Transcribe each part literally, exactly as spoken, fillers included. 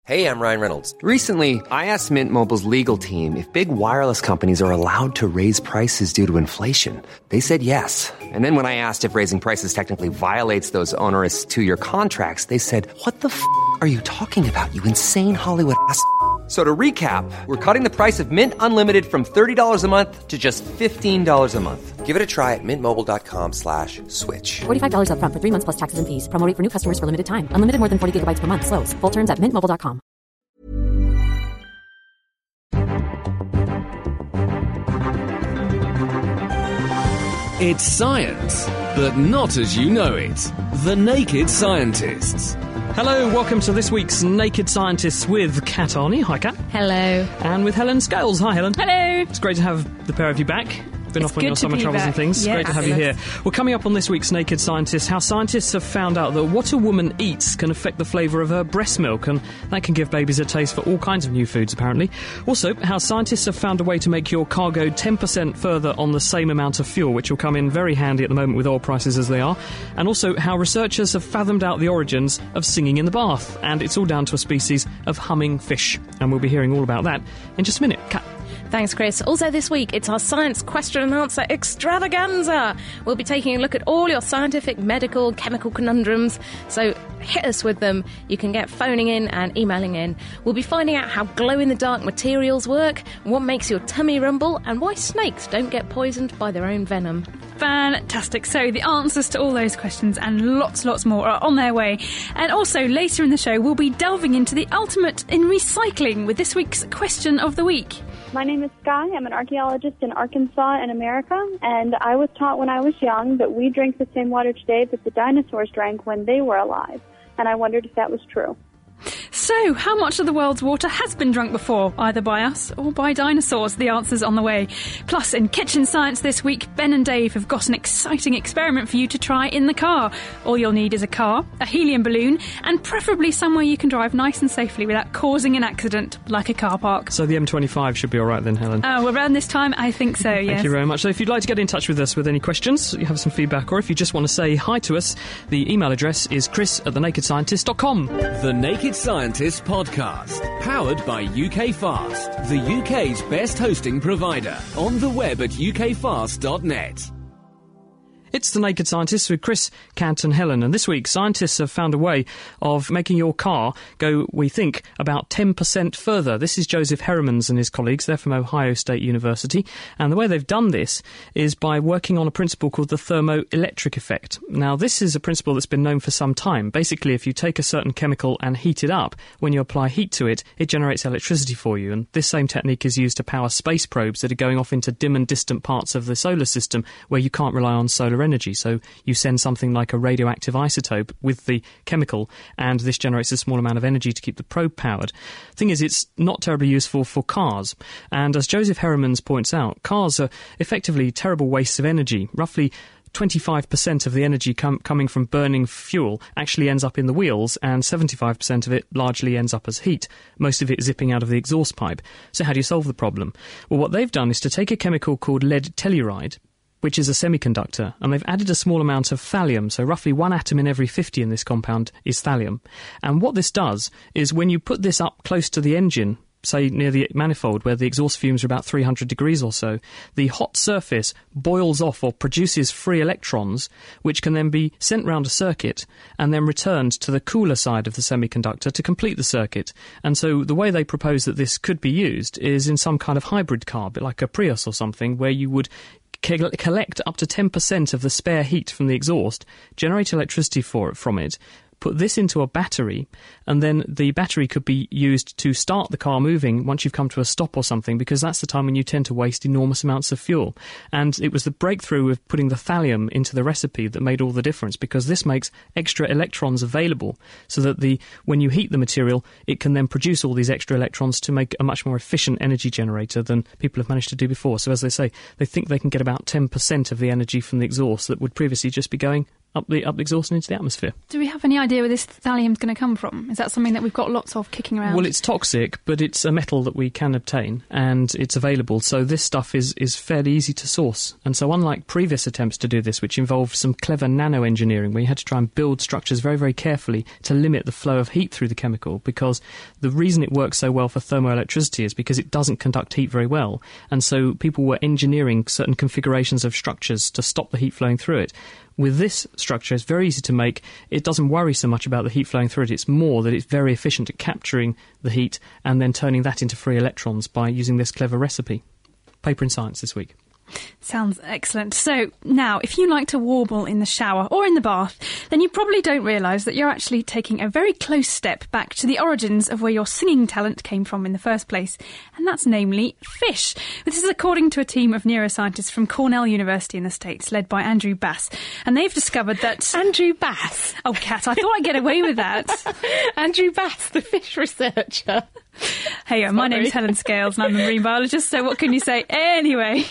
Hey, I'm Ryan Reynolds. Recently, I asked Mint Mobile's legal team if big wireless companies are allowed to raise prices due to inflation. They said yes. And then when I asked if raising prices technically violates those onerous two-year contracts, they said, what the f*** are you talking about, you insane Hollywood ass f- So to recap, we're cutting the price of Mint Unlimited from thirty dollars a month to just fifteen dollars a month. Give it a try at mintmobile.com slash switch. forty-five dollars up front for three months plus taxes and fees. Promo rate for new customers for limited time. Unlimited more than forty gigabytes per month. Slows full terms at mint mobile dot com. It's science, but not as you know it. The Naked Scientists. Hello, welcome to this week's Naked Scientists with Kat Arney. Hi, Kat. Hello. And with Helen Scales. Hi, Helen. Hello. It's great to have the pair of you back. Been It's off on good your to summer be travels back. and things. Yeah, Great to have you here. fabulous. Well, coming up on this week's Naked Scientists, how scientists have found out that what a woman eats can affect the flavour of her breast milk, and that can give babies a taste for all kinds of new foods, apparently. Also, how scientists have found a way to make your car go ten percent further on the same amount of fuel, which will come in very handy at the moment with oil prices as they are. And also, how researchers have fathomed out the origins of singing in the bath, and it's all down to a species of humming fish. And we'll be hearing all about that in just a minute. Kat. Thanks, Chris. Also this week, it's our science question and answer extravaganza. We'll be taking a look at all your scientific, medical, chemical conundrums. So hit us with them. You can get phoning in and emailing in. We'll be finding out how glow-in-the-dark materials work, what makes your tummy rumble, and why snakes don't get poisoned by their own venom. Fantastic. So the answers to all those questions and lots, lots more are on their way. And also later in the show, we'll be delving into the ultimate in recycling with this week's question of the week. My name is Sky. I'm an archaeologist in Arkansas in America, and I was taught when I was young that we drink the same water today that the dinosaurs drank when they were alive, and I wondered if that was true. So, how much of the world's water has been drunk before, either by us or by dinosaurs? The answer's on the way. Plus, in Kitchen Science this week, Ben and Dave have got an exciting experiment for you to try in the car. All you'll need is a car, a helium balloon, and preferably somewhere you can drive nice and safely without causing an accident, like a car park. So the M twenty-five should be all right then, Helen. Oh, around this time, I think so, yes. Thank you very much. So if you'd like to get in touch with us with any questions, you have some feedback, or if you just want to say hi to us, the email address is chris at the naked scientist dot com. The Naked Scientists podcast, powered by U K Fast, the U K's best hosting provider. On the web at u k fast dot net. It's The Naked Scientists with Chris, Kat and Helen, and this week scientists have found a way of making your car go, we think, about ten percent further. This is Joseph Heremans and his colleagues. They're from Ohio State University, and the way they've done this is by working on a principle called the thermoelectric effect. Now, this is a principle that's been known for some time. Basically, if you take a certain chemical and heat it up, when you apply heat to it, it generates electricity for you, and this same technique is used to power space probes that are going off into dim and distant parts of the solar system where you can't rely on solar energy. So you send something like a radioactive isotope with the chemical, and this generates a small amount of energy to keep the probe powered. Thing is, it's not terribly useful for cars. And as Joseph Heremans points out, cars are effectively terrible wastes of energy. Roughly twenty-five percent of the energy com- coming from burning fuel actually ends up in the wheels, and seventy-five percent of it largely ends up as heat, most of it zipping out of the exhaust pipe. So how do you solve the problem? Well, what they've done is to take a chemical called lead telluride, which is a semiconductor, and they've added a small amount of thallium, so roughly one atom in every fifty in this compound is thallium. And what this does is when you put this up close to the engine, say near the manifold where the exhaust fumes are about three hundred degrees or so, the hot surface boils off or produces free electrons, which can then be sent round a circuit and then returned to the cooler side of the semiconductor to complete the circuit. And so the way they propose that this could be used is in some kind of hybrid car, a bit like a Prius or something, where you would collect up to ten percent of the spare heat from the exhaust, generate electricity for it, from it, put this into a battery, and then the battery could be used to start the car moving once you've come to a stop or something, because that's the time when you tend to waste enormous amounts of fuel. And it was the breakthrough of putting the thallium into the recipe that made all the difference, because this makes extra electrons available so that the when you heat the material, it can then produce all these extra electrons to make a much more efficient energy generator than people have managed to do before. So as they say, they think they can get about ten percent of the energy from the exhaust that would previously just be going up the up the exhaust and into the atmosphere. Do we have any idea where this thallium's going to come from? Is that something that we've got lots of kicking around? Well, it's toxic, but it's a metal that we can obtain, and it's available. So this stuff is, is fairly easy to source. And so unlike previous attempts to do this, which involved some clever nano-engineering, where you had to try and build structures very, very carefully to limit the flow of heat through the chemical, because the reason it works so well for thermoelectricity is because it doesn't conduct heat very well. And so people were engineering certain configurations of structures to stop the heat flowing through it. With this structure, it's very easy to make. It doesn't worry so much about the heat flowing through it. It's more that it's very efficient at capturing the heat and then turning that into free electrons by using this clever recipe. Paper in Science this week. Sounds excellent. So now, if you like to warble in the shower or in the bath, then you probably don't realise that you're actually taking a very close step back to the origins of where your singing talent came from in the first place, and that's namely fish. This is according to a team of neuroscientists from Cornell University in the States, led by Andrew Bass, and they've discovered that... Andrew Bass? Oh, Kat, I thought I'd get away with that. Andrew Bass, the fish researcher. Hey, my name's Helen Scales and I'm a marine biologist, so what can you say? Anyway...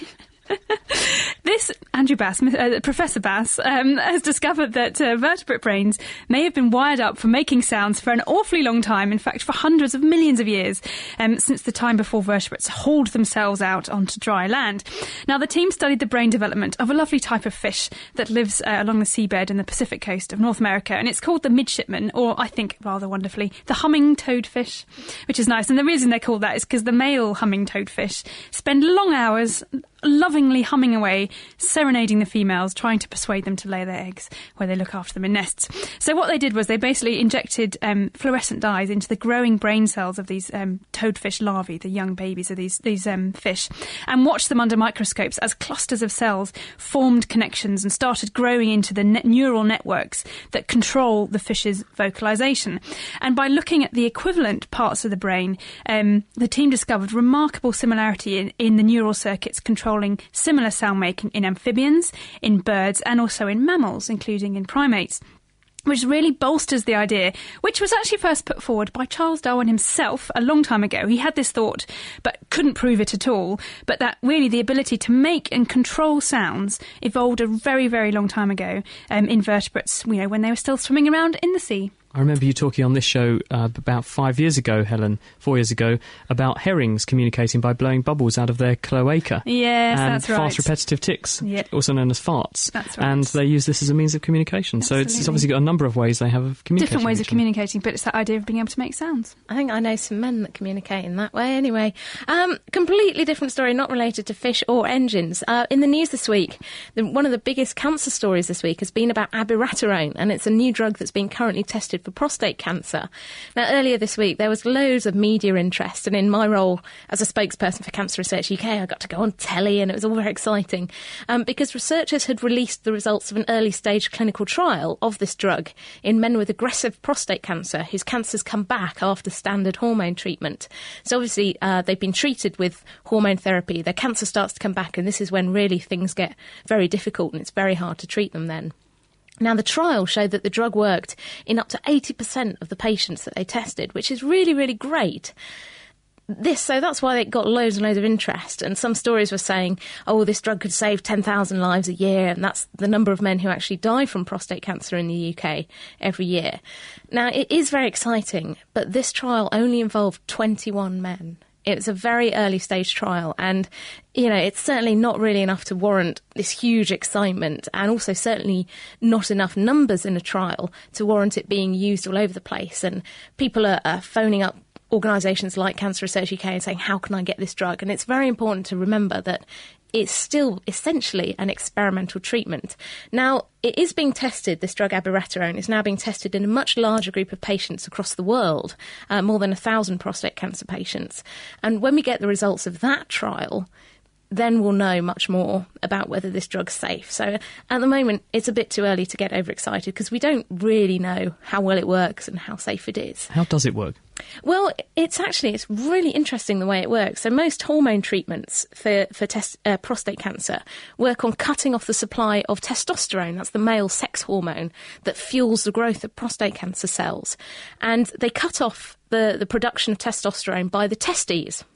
This Andrew Bass, uh, Professor Bass, um, has discovered that uh, vertebrate brains may have been wired up for making sounds for an awfully long time, in fact for hundreds of millions of years, um, since the time before vertebrates hauled themselves out onto dry land. Now, the team studied the brain development of a lovely type of fish that lives uh, along the seabed in the Pacific coast of North America, and it's called the midshipman, or I think rather wonderfully, the humming toadfish, which is nice. And the reason they're called that is because the male humming toadfish spend long hours lovingly humming away, serenading the females, trying to persuade them to lay their eggs, where they look after them in nests. So what they did was they basically injected um, fluorescent dyes into the growing brain cells of these um, toadfish larvae, the young babies of these, these um, fish, and watched them under microscopes as clusters of cells formed connections and started growing into the ne- neural networks that control the fish's vocalisation. And by looking at the equivalent parts of the brain, um, the team discovered remarkable similarity in, in the neural circuits controlling similar sound making in amphibians, in birds, and also in mammals, including in primates, which really bolsters the idea, which was actually first put forward by Charles Darwin himself a long time ago. He had this thought, but couldn't prove it at all, but that really the ability to make and control sounds evolved a very, very long time ago um, in vertebrates, you know, when they were still swimming around in the sea. I remember you talking on this show uh, about five years ago, Helen, four years ago, about herrings communicating by blowing bubbles out of their cloaca. Yes, and that's right. fast repetitive ticks, yep. also known as farts. That's right. And they use this as a means of communication. Absolutely. So it's, it's obviously got a number of ways they have of communicating. Different ways with of each communicating, but it's that idea of being able to make sounds. I think I know some men that communicate in that way anyway. Um, completely different story, not related to fish or engines. Uh, in the news this week, the, one of the biggest cancer stories this week has been about abiraterone, and it's a new drug that's being currently tested for prostate cancer. Now, earlier this week, there was loads of media interest, and in my role as a spokesperson for Cancer Research U K, I got to go on telly, and it was all very exciting um, because researchers had released the results of an early-stage clinical trial of this drug in men with aggressive prostate cancer whose cancers come back after standard hormone treatment. So obviously, uh, they've been treated with hormone therapy, their cancer starts to come back, and this is when really things get very difficult, and it's very hard to treat them then. Now, the trial showed that the drug worked in up to eighty percent of the patients that they tested, which is really, really great. This, so that's why it got loads and loads of interest. And some stories were saying, oh, this drug could save ten thousand lives a year. And that's the number of men who actually die from prostate cancer in the U K every year. Now, it is very exciting, but this trial only involved twenty-one men. It was a very early stage trial, and, you know, it's certainly not really enough to warrant this huge excitement, and also certainly not enough numbers in a trial to warrant it being used all over the place. And people are, are phoning up organisations like Cancer Research U K and saying, how can I get this drug? And it's very important to remember that it's still essentially an experimental treatment. Now, it is being tested, this drug abiraterone is now being tested in a much larger group of patients across the world, uh, more than a thousand prostate cancer patients. And when we get the results of that trial, then we'll know much more about whether this drug's safe. So at the moment, it's a bit too early to get overexcited because we don't really know how well it works and how safe it is. How does it work? Well, it's actually, it's really interesting the way it works. So most hormone treatments for, for test, uh, prostate cancer work on cutting off the supply of testosterone. That's the male sex hormone that fuels the growth of prostate cancer cells. And they cut off the, the production of testosterone by the testes.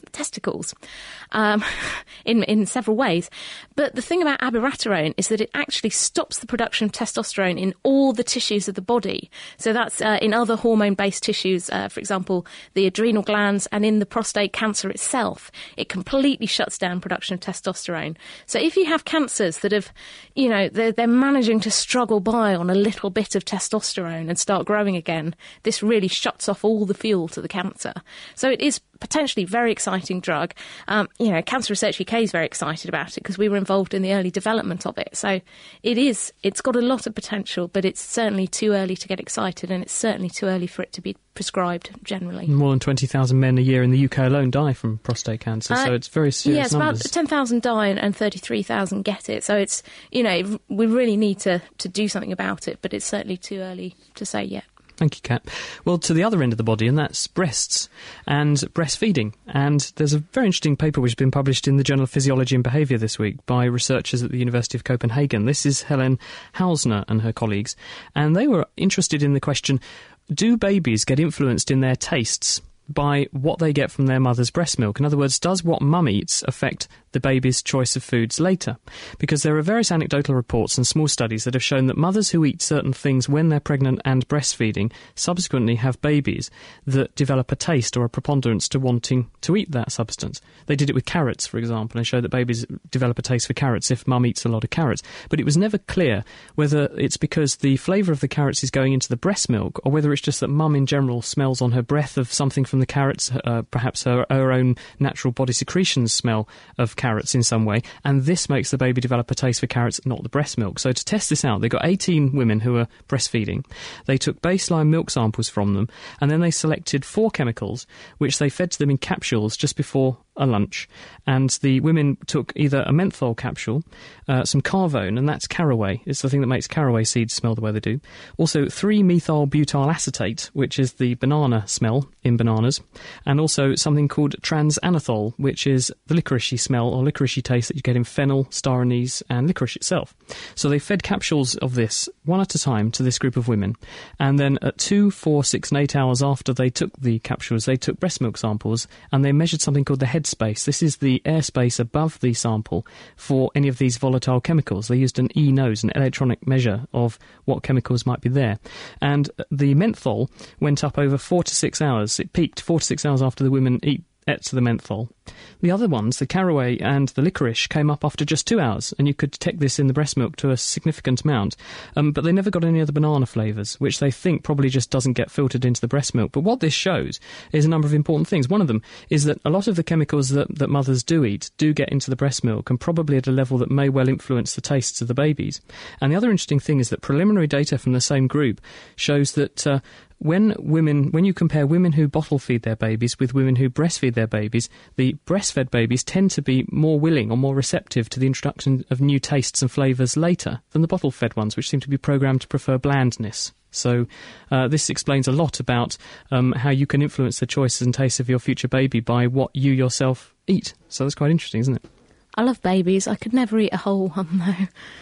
testicles um, in, in several ways. But the thing about abiraterone is that it actually stops the production of testosterone in all the tissues of the body. So that's uh, in other hormone-based tissues, uh, for example, the adrenal glands, and in the prostate cancer itself. It completely shuts down production of testosterone. So if you have cancers that have, you know, they're, they're managing to struggle by on a little bit of testosterone and start growing again, this really shuts off all the fuel to the cancer. So it is potentially very exciting drug. Um, you know, Cancer Research U K is very excited about it because we were involved in the early development of it. So it is, it's got a lot of potential, but it's certainly too early to get excited, and it's certainly too early for it to be prescribed generally. More than twenty thousand men a year in the U K alone die from prostate cancer, uh, so it's very serious yes, numbers. About ten thousand die and thirty-three thousand get it. So it's, you know, we really need to, to do something about it, but it's certainly too early to say yet. Thank you, Kat. Well, to the other end of the body, and that's breasts and breastfeeding. And there's a very interesting paper which has been published in the Journal of Physiology and Behaviour this week by researchers at the University of Copenhagen. This is Helen Hausner and her colleagues. And they were interested in the question, do babies get influenced in their tastes by what they get from their mother's breast milk? In other words, does what mum eats affect the baby's choice of foods later? Because there are various anecdotal reports and small studies that have shown that mothers who eat certain things when they're pregnant and breastfeeding subsequently have babies that develop a taste or a preponderance to wanting to eat that substance. They did it with carrots, for example, and showed that babies develop a taste for carrots if mum eats a lot of carrots. But it was never clear whether it's because the flavour of the carrots is going into the breast milk, or whether it's just that mum in general smells on her breath of something from the carrots, uh, perhaps her, her own natural body secretions smell of carrots in some way, and this makes the baby develop a taste for carrots, not the breast milk. So to test this out, they got eighteen women who were breastfeeding. They took baseline milk samples from them, and then they selected four chemicals which they fed to them in capsules just before a lunch, and the women took either a menthol capsule, uh, some carvone, and that's caraway. It's the thing that makes caraway seeds smell the way they do. Also three methyl butyl acetate, which is the banana smell in bananas, and also something called transanethol, which is the licoricey smell or licoricey taste that you get in fennel, star anise, and licorice itself. So they fed capsules of this one at a time to this group of women, and then at two, four, six, and eight hours after they took the capsules, they took breast milk samples, and they measured something called the head space. This is the airspace above the sample for any of these volatile chemicals. They used an e-nose, an electronic measure of what chemicals might be there. And the menthol went up over four to six hours. It peaked four to six hours after the women eat ate the menthol. The other ones, the caraway and the licorice, came up after just two hours, and you could detect this in the breast milk to a significant amount. Um, but they never got any of the banana flavours, which they think probably just doesn't get filtered into the breast milk. But what this shows is a number of important things. One of them is that a lot of the chemicals that, that mothers do eat do get into the breast milk, and probably at a level that may well influence the tastes of the babies. And the other interesting thing is that preliminary data from the same group shows that uh, When women, when you compare women who bottle feed their babies with women who breastfeed their babies, the breastfed babies tend to be more willing or more receptive to the introduction of new tastes and flavours later than the bottle-fed ones, which seem to be programmed to prefer blandness. So uh, this explains a lot about um, how you can influence the choices and tastes of your future baby by what you yourself eat. So that's quite interesting, isn't it? I love babies. I could never eat a whole one, though.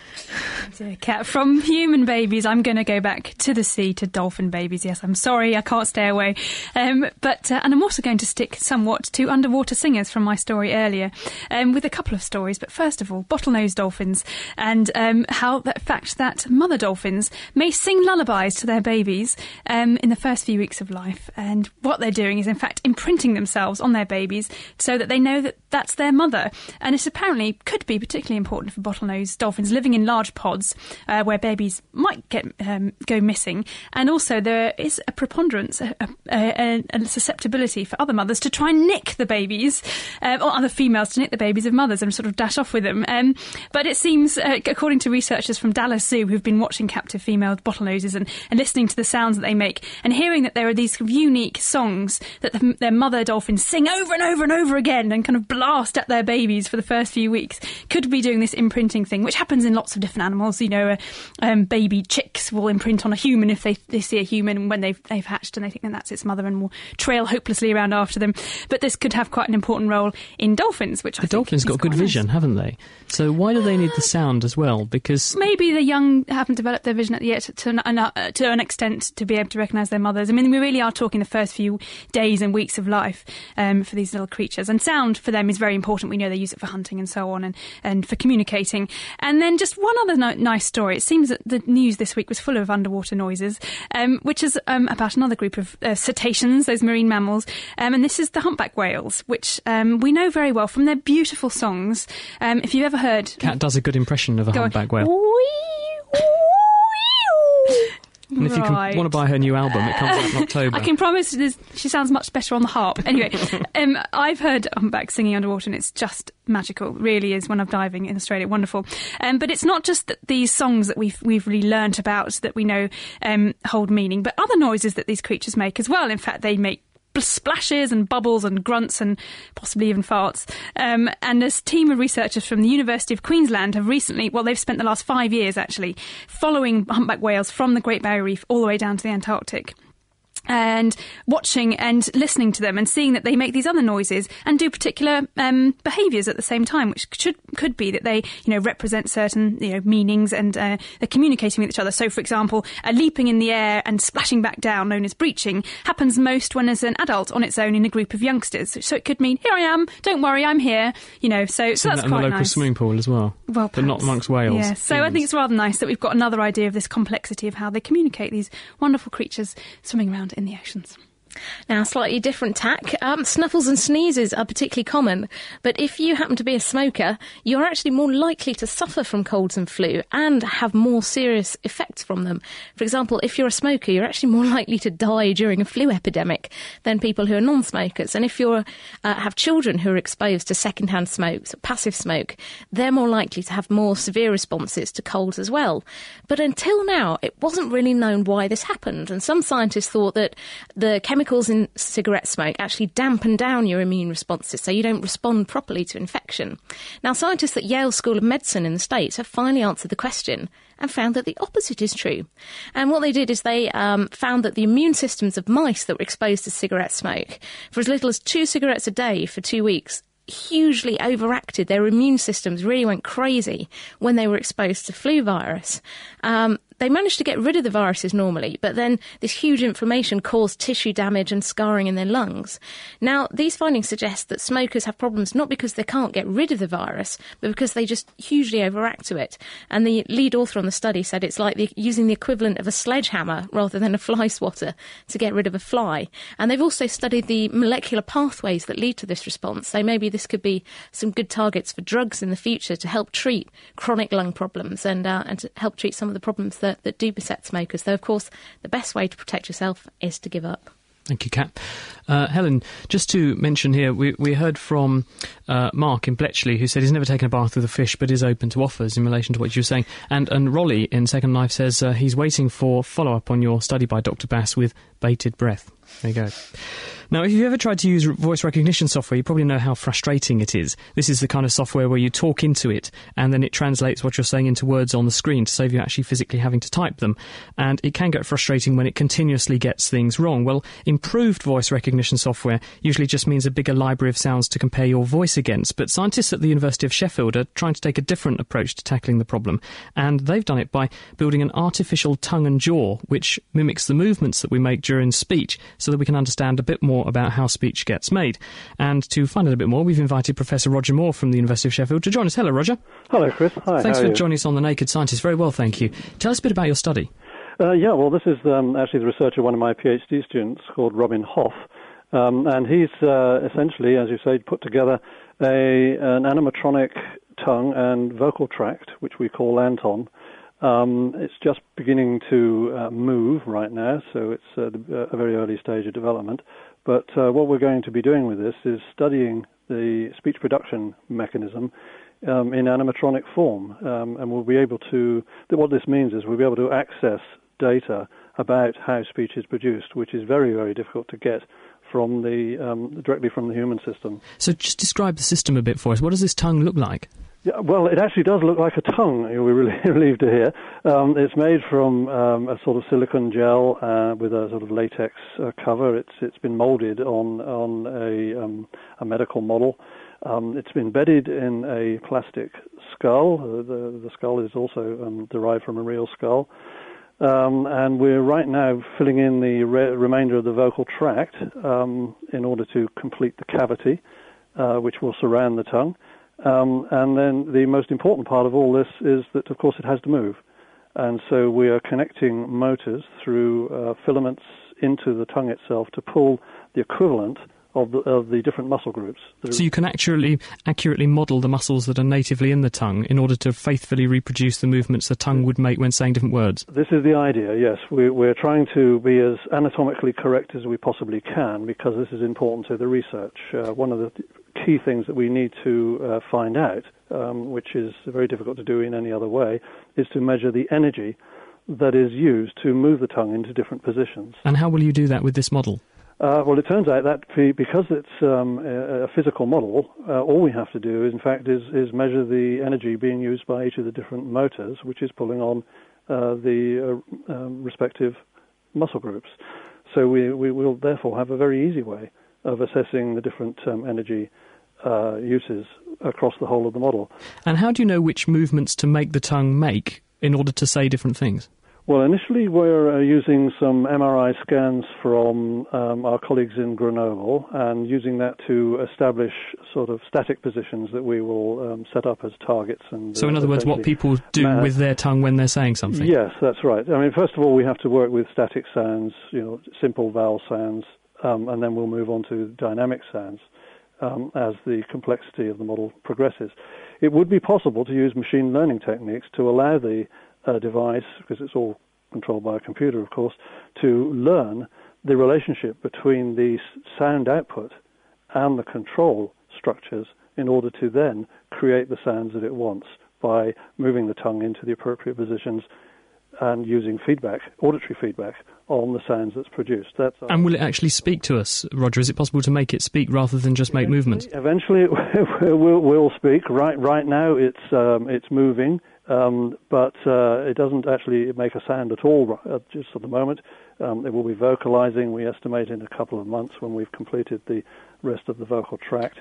Dear Kat, from human babies, I'm going to go back to the sea, to dolphin babies. Yes, I'm sorry, I can't stay away. Um, but uh, and I'm also going to stick somewhat to underwater singers from my story earlier, um, with a couple of stories. But first of all, bottlenose dolphins, and um, how the fact that mother dolphins may sing lullabies to their babies um, in the first few weeks of life. And what they're doing is, in fact, imprinting themselves on their babies so that they know that that's their mother. And it apparently could be particularly important for bottlenose dolphins living in large pods uh, where babies might get um, go missing, and also there is a preponderance, a, a, a susceptibility for other mothers to try and nick the babies, uh, or other females to nick the babies of mothers and sort of dash off with them. Um, but it seems, uh, according to researchers from Dallas Zoo who've been watching captive female bottlenoses and, and listening to the sounds that they make and hearing that there are these unique songs that the, their mother dolphins sing over and over and over again and kind of blast at their babies for the first few weeks, could be doing this imprinting thing, which happens in lots of different animals. animals. You know, uh, um, baby chicks will imprint on a human if they, they see a human when they've, they've hatched, and they think that that's its mother and will trail hopelessly around after them. But this could have quite an important role in dolphins, which the I think dolphins is got good quite vision, nice. haven't they? So why do they need the sound as well? Because maybe the young haven't developed their vision yet to an, uh, to an extent to be able to recognise their mothers. I mean, we really are talking the first few days and weeks of life um, for these little creatures. And sound for them is very important. We know they use it for hunting and so on, and, and for communicating. And then just one other no- nice story. It seems that the news this week was full of underwater noises, um, which is um, about another group of uh, cetaceans, those marine mammals. Um, and this is the humpback whales, which um, we know very well from their beautiful songs. Um, if you've ever heard... Cat does a good impression of a Go humpback on. whale. And if you Right. can, want to buy her new album, it comes out in October. I can promise there's- she sounds much better on the harp. Anyway, um, I've heard humpback singing underwater, and it's just magical. It really is when I'm diving in Australia. Wonderful. Um, but it's not just that these songs that we've we've really learnt about that we know um, hold meaning, but other noises that these creatures make as well. In fact, they make splashes and bubbles and grunts and possibly even farts. Um, and this team of researchers from the University of Queensland have recently, well, they've spent the last five years actually following humpback whales from the Great Barrier Reef all the way down to the Antarctic, and watching and listening to them and seeing that they make these other noises and do particular um, behaviours at the same time, which should could be that they, you know, represent certain, you know, meanings, and uh, they're communicating with each other. So, for example, a leaping in the air and splashing back down, known as breaching, happens most when there's an adult on its own in a group of youngsters. So it could mean, here I am, don't worry, I'm here, you know, so, so that's that in quite the local nice. swimming pool as well, Well, but not perhaps. amongst whales. Yeah, so I humans. think it's rather nice that we've got another idea of this complexity of how they communicate, these wonderful creatures swimming around in the oceans. Now, slightly different tack. Um, snuffles and sneezes are particularly common, but if you happen to be a smoker, you're actually more likely to suffer from colds and flu and have more serious effects from them. For example, if you're a smoker, you're actually more likely to die during a flu epidemic than people who are non-smokers. And if you uh, have children who are exposed to second-hand smoke, so passive smoke, they're more likely to have more severe responses to colds as well. But until now, it wasn't really known why this happened, and some scientists thought that the chemical chemicals in cigarette smoke actually dampen down your immune responses, so you don't respond properly to infection. Now, scientists at Yale School of Medicine in the States have finally answered the question and found that the opposite is true. And what they did is they um, found that the immune systems of mice that were exposed to cigarette smoke for as little as two cigarettes a day for two weeks hugely overacted. Their immune systems really went crazy when they were exposed to flu virus. Um, they managed to get rid of the viruses normally, but then this huge inflammation caused tissue damage and scarring in their lungs. Now, these findings suggest that smokers have problems not because they can't get rid of the virus, but because they just hugely overact to it. And the lead author on the study said it's like the, using the equivalent of a sledgehammer rather than a fly swatter to get rid of a fly. And they've also studied the molecular pathways that lead to this response. So maybe this could be some good targets for drugs in the future to help treat chronic lung problems and uh, and to help treat some of the problems that, that do beset smokers. Though, of course, the best way to protect yourself is to give up. Thank you, Kat. Uh, Helen, just to mention here, we, we heard from uh, Mark in Bletchley, who said he's never taken a bath with a fish but is open to offers in relation to what you were saying. And, and Rolly in Second Life says uh, he's waiting for follow-up on your study by Doctor Bass with bated breath. There you go. Now, if you've ever tried to use voice recognition software, you probably know how frustrating it is. This is the kind of software where you talk into it and then it translates what you're saying into words on the screen to save you actually physically having to type them. And it can get frustrating when it continuously gets things wrong. Well, improved voice recognition software usually just means a bigger library of sounds to compare your voice against. But scientists at the University of Sheffield are trying to take a different approach to tackling the problem. And they've done it by building an artificial tongue and jaw, which mimics the movements that we make during speech, so that we can understand a bit more about how speech gets made. And to find out a bit more, we've invited Professor Roger Moore from the University of Sheffield to join us. Hello, Roger. Hello, Chris. Hi. Thanks how for are you? joining us on The Naked Scientist. Very well, thank you. Tell us a bit about your study. Uh, yeah, well, this is um, actually the research of one of my PhD students called Robin Hoff. Um, and he's uh, essentially, as you say, put together a an animatronic tongue and vocal tract, which we call Anton. Um, it's just beginning to uh, move right now, so it's uh, a very early stage of development. But uh, what we're going to be doing with this is studying the speech production mechanism um, in animatronic form. Um, and we'll be able to, what this means is we'll be able to access data about how speech is produced, which is very, very difficult to get from the um, directly from the human system. So just describe the system a bit for us. What does this tongue look like? Yeah, well, it actually does look like a tongue, you'll be really relieved to hear. Um, it's made from um, a sort of silicone gel uh, with a sort of latex uh, cover. It's It's been molded on, on a, um, a medical model. Um, it's been bedded in a plastic skull. Uh, the, the skull is also um, derived from a real skull. Um, and we're right now filling in the re- remainder of the vocal tract um, in order to complete the cavity, uh, which will surround the tongue. Um, and then the most important part of all this is that, of course, it has to move. And so we are connecting motors through uh, filaments into the tongue itself to pull the equivalent of the, of the different muscle groups. So you can actually accurately model the muscles that are natively in the tongue in order to faithfully reproduce the movements the tongue would make when saying different words? This is the idea, yes. We, we're trying to be as anatomically correct as we possibly can because this is important to the research. Uh, one of the key things that we need to uh, find out, um, which is very difficult to do in any other way, is to measure the energy that is used to move the tongue into different positions. And how will you do that with this model? Uh, well, it turns out that because it's um, a, a physical model, uh, all we have to do, is, in fact, is, is measure the energy being used by each of the different motors, which is pulling on uh, the uh, um, respective muscle groups. So we, we will therefore have a very easy way of assessing the different um, energy uh, uses across the whole of the model. And how do you know which movements to make the tongue make in order to say different things? Well, initially we're uh, using some M R I scans from um, our colleagues in Grenoble and using that to establish sort of static positions that we will um, set up as targets. And So in other uh, words, what people do ma- with their tongue when they're saying something? Yes, that's right. I mean, first of all, we have to work with static sounds, you know, simple vowel sounds, um, and then we'll move on to dynamic sounds um, as the complexity of the model progresses. It would be possible to use machine learning techniques to allow the Uh, device, because it's all controlled by a computer, of course, to learn the relationship between the sound output and the control structures in order to then create the sounds that it wants by moving the tongue into the appropriate positions and using feedback, auditory feedback, on the sounds that's produced. That's and will it actually speak to us, Roger? Is it possible to make it speak rather than just make movements? Eventually it will, will speak. Right right now it's um, it's moving, um, but uh, it doesn't actually make a sound at all uh, just at the moment. Um, it will be vocalizing, we estimate, in a couple of months when we've completed the rest of the vocal tract.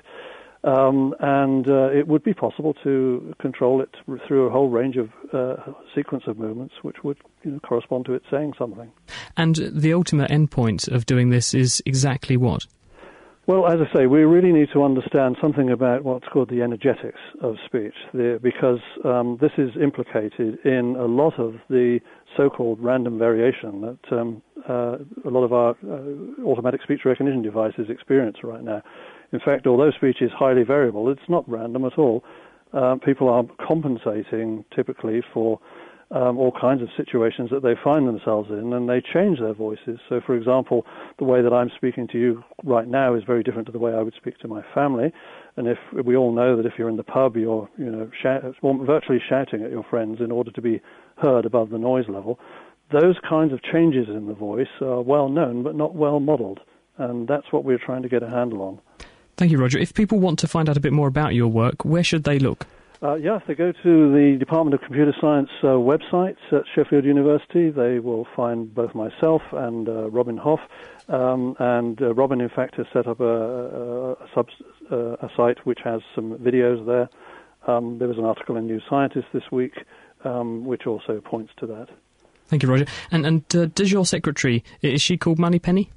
Um, and uh, it would be possible to control it through a whole range of uh, sequence of movements which would you know, correspond to it saying something. And the ultimate endpoint of doing this is exactly what? Well, as I say, we really need to understand something about what's called the energetics of speech, the, because um, this is implicated in a lot of the so-called random variation that um, uh, a lot of our uh, automatic speech recognition devices experience right now. In fact, although speech is highly variable, it's not random at all. Uh, people are compensating typically for um, all kinds of situations that they find themselves in, and they change their voices. So, for example, the way that I'm speaking to you right now is very different to the way I would speak to my family. And if we all know that if you're in the pub, you're you know shout, virtually shouting at your friends in order to be heard above the noise level, those kinds of changes in the voice are well known but not well modelled, and that's what we're trying to get a handle on. Thank you, Roger. If people want to find out a bit more about your work, where should they look? Uh, yeah, if they go to the Department of Computer Science uh, website at Sheffield University, they will find both myself and uh, Robin Hoff. Um, and uh, Robin, in fact, has set up a, a, a, sub, uh, a site which has some videos there. Um, there was an article in New Scientist this week um, which also points to that. Thank you, Roger. And, and uh, does your secretary, is she called Moneypenny?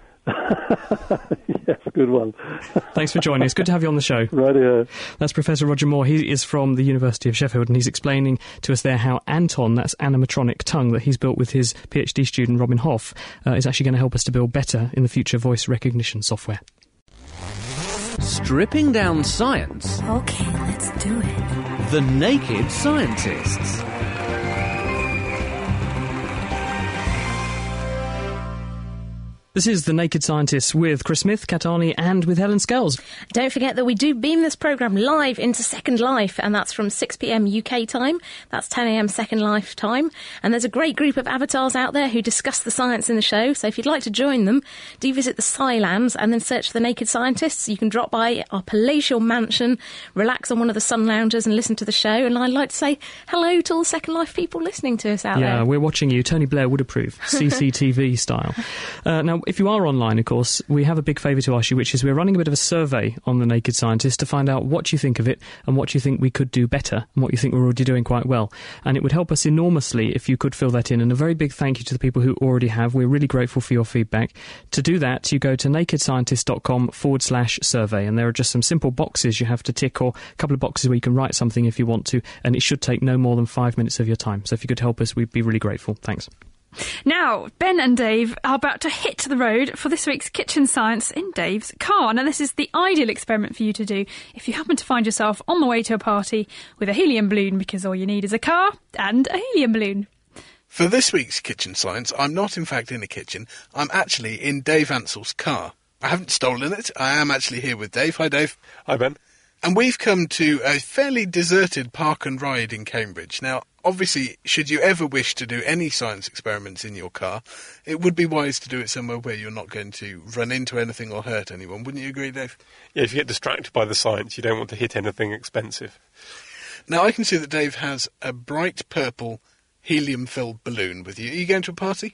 Yes, good one. Thanks for joining us. Good to have you on the show. Right here. That's Professor Roger Moore. He is from the University of Sheffield, and he's explaining to us there how Anton, that's animatronic tongue that he's built with his PhD student Robin Hoff, uh, is actually going to help us to build better in the future voice recognition software. Stripping down science. Okay, let's do it. The Naked Scientists. This is The Naked Scientists with Chris Smith, Kat Arney, and with Helen Scales. Don't forget that we do beam this programme live into Second Life, and that's from six p m U K time. That's ten a m Second Life time. And there's a great group of avatars out there who discuss the science in the show, so if you'd like to join them, do visit the Scilands and then search for The Naked Scientists. You can drop by our palatial mansion, relax on one of the sun loungers and listen to the show. And I'd like to say hello to all the Second Life people listening to us out yeah, there. Yeah, we're watching you. Tony Blair would approve, C C T V style. Uh, now, if you are online, of course, we have a big favour to ask you, which is we're running a bit of a survey on The Naked Scientist to find out what you think of it and what you think we could do better and what you think we're already doing quite well. And it would help us enormously if you could fill that in. And a very big thank you to the people who already have. We're really grateful for your feedback. To do that, you go to nakedscientist.com forward slash survey, and there are just some simple boxes you have to tick, or a couple of boxes where you can write something if you want to, and it should take no more than five minutes of your time. So if you could help us, we'd be really grateful. Thanks. Now, Ben and Dave are about to hit the road for this week's Kitchen Science in Dave's car. Now, this is the ideal experiment for you to do if you happen to find yourself on the way to a party with a helium balloon, because all you need is a car and a helium balloon. For this week's Kitchen Science, I'm not in fact in a kitchen. I'm actually in Dave Ansell's car. I haven't stolen it. I am actually here with Dave. Hi, Dave. Hi, Ben. And we've come to a fairly deserted park and ride in Cambridge. Now, obviously, should you ever wish to do any science experiments in your car, it would be wise to do it somewhere where you're not going to run into anything or hurt anyone. Wouldn't you agree, Dave? Yeah, if you get distracted by the science, you don't want to hit anything expensive. Now, I can see that Dave has a bright purple helium-filled balloon with you. Are you going to a party?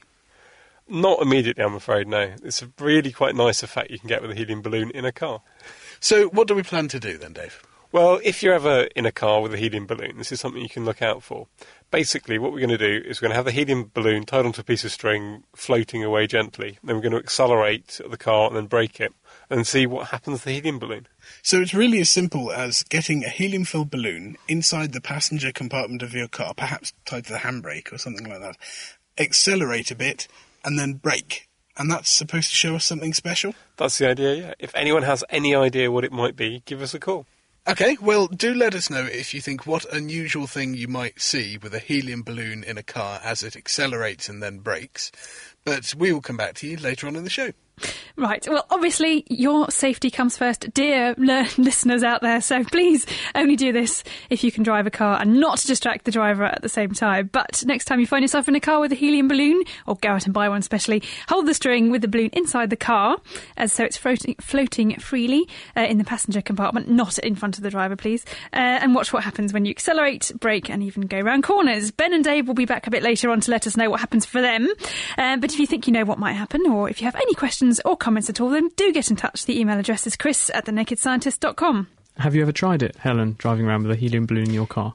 Not immediately, I'm afraid, no. It's a really quite nice effect you can get with a helium balloon in a car. So what do we plan to do then, Dave? Well, if you're ever in a car with a helium balloon, this is something you can look out for. Basically, what we're going to do is we're going to have the helium balloon tied onto a piece of string, floating away gently. Then we're going to accelerate the car and then brake it, and see what happens to the helium balloon. So it's really as simple as getting a helium-filled balloon inside the passenger compartment of your car, perhaps tied to the handbrake or something like that, accelerate a bit, and then brake. And that's supposed to show us something special? That's the idea, yeah. If anyone has any idea what it might be, give us a call. OK, well, do let us know if you think what unusual thing you might see with a helium balloon in a car as it accelerates and then brakes. But we will come back to you later on in the show. Right, well, obviously, your safety comes first, dear l- listeners out there, so please only do this if you can drive a car and not distract the driver at the same time. But next time you find yourself in a car with a helium balloon, or go out and buy one especially, hold the string with the balloon inside the car, as so it's floating, floating freely uh, in the passenger compartment, not in front of the driver, please, uh, and watch what happens when you accelerate, brake, and even go round corners. Ben and Dave will be back a bit later on to let us know what happens for them, uh, but if you think you know what might happen, or if you have any questions or comments at all, then do get in touch. The email address is chris at the naked scientist dot com. Have you ever tried it, Helen, driving around with a helium balloon in your car?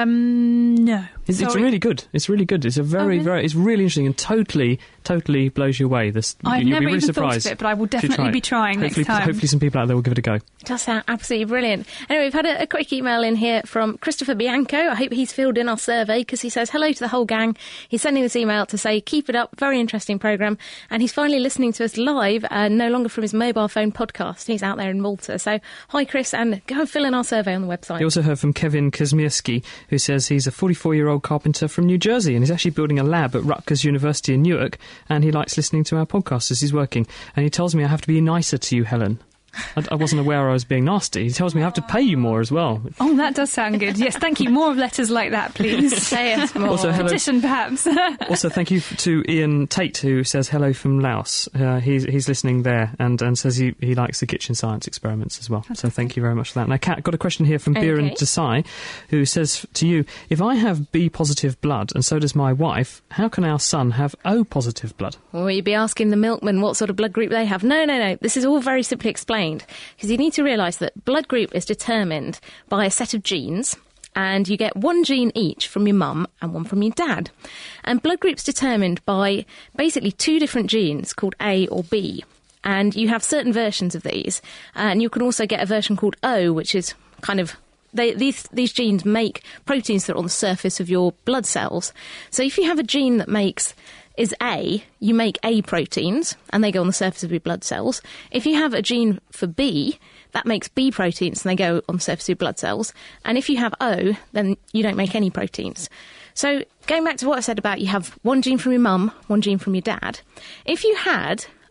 Um, no. It's, it's really good. It's really good. It's a very, oh, really? very, it's really interesting and totally, totally blows you away. This, I've you'll never be really even surprised thought of it, but I will definitely try be trying hopefully, next time. Hopefully some people out there will give it a go. It does sound absolutely brilliant. Anyway, we've had a, a quick email in here from Christopher Bianco. I hope he's filled in our survey, because he says, hello to the whole gang. He's sending this email to say, keep it up, very interesting programme. And he's finally listening to us live, uh, no longer from his mobile phone podcast. He's out there in Malta. So, hi, Chris, and go and fill in our survey on the website. You also heard from Kevin Kazmierski, who says he's a forty-four-year-old carpenter from New Jersey, and he's actually building a lab at Rutgers University in Newark, and he likes listening to our podcast as he's working. And he tells me I have to be nicer to you, Helen. I, I wasn't aware I was being nasty. He tells me I have to pay you more as well. Oh, that does sound good. Yes, thank you. More of letters like that, please. Say us more. Also, hello, petition, perhaps. Also, thank you to Ian Tate, who says hello from Laos. Uh, he's he's listening there and, and says he, he likes the kitchen science experiments as well. So thank you very much for that. Now, Kat, got a question here from okay. Biren Desai, who says to you, if I have B-positive blood and so does my wife, how can our son have O-positive blood? Well, you'd be asking the milkman what sort of blood group they have. No, no, no. This is all very simply explained, because you need to realise that blood group is determined by a set of genes, and you get one gene each from your mum and one from your dad. And blood group's determined by basically two different genes called A or B. And you have certain versions of these. And you can also get a version called O, which is kind of... They, these, these genes make proteins that are on the surface of your blood cells. So if you have a gene that makes... is A, you make A proteins, and they go on the surface of your blood cells. If you have a gene for B, that makes B proteins, and they go on the surface of your blood cells. And if you have O, then you don't make any proteins. So going back to what I said about you have one gene from your mum, one gene from your dad, if you had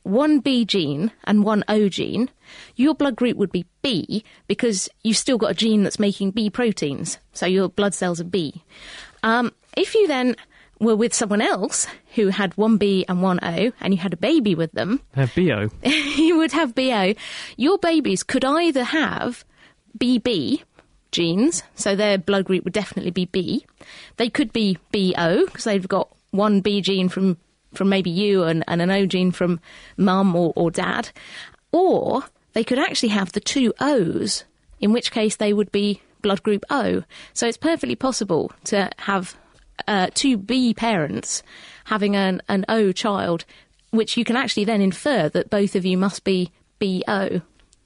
one B gene and one O gene, your blood group would be B because you've still got a gene that's making B proteins, so your blood cells are B. Um, if you then were with someone else who had one B and one O, and you had a baby with them... Have B O. You would have B O. Your babies could either have B B genes, so their blood group would definitely be B. They could be B O, because they've got one B gene from, from maybe you and, and an O gene from mum or, or dad. Or they could actually have the two O's, in which case they would be blood group O. So it's perfectly possible to have uh, two B parents having an, an O child, which you can actually then infer that both of you must be B O.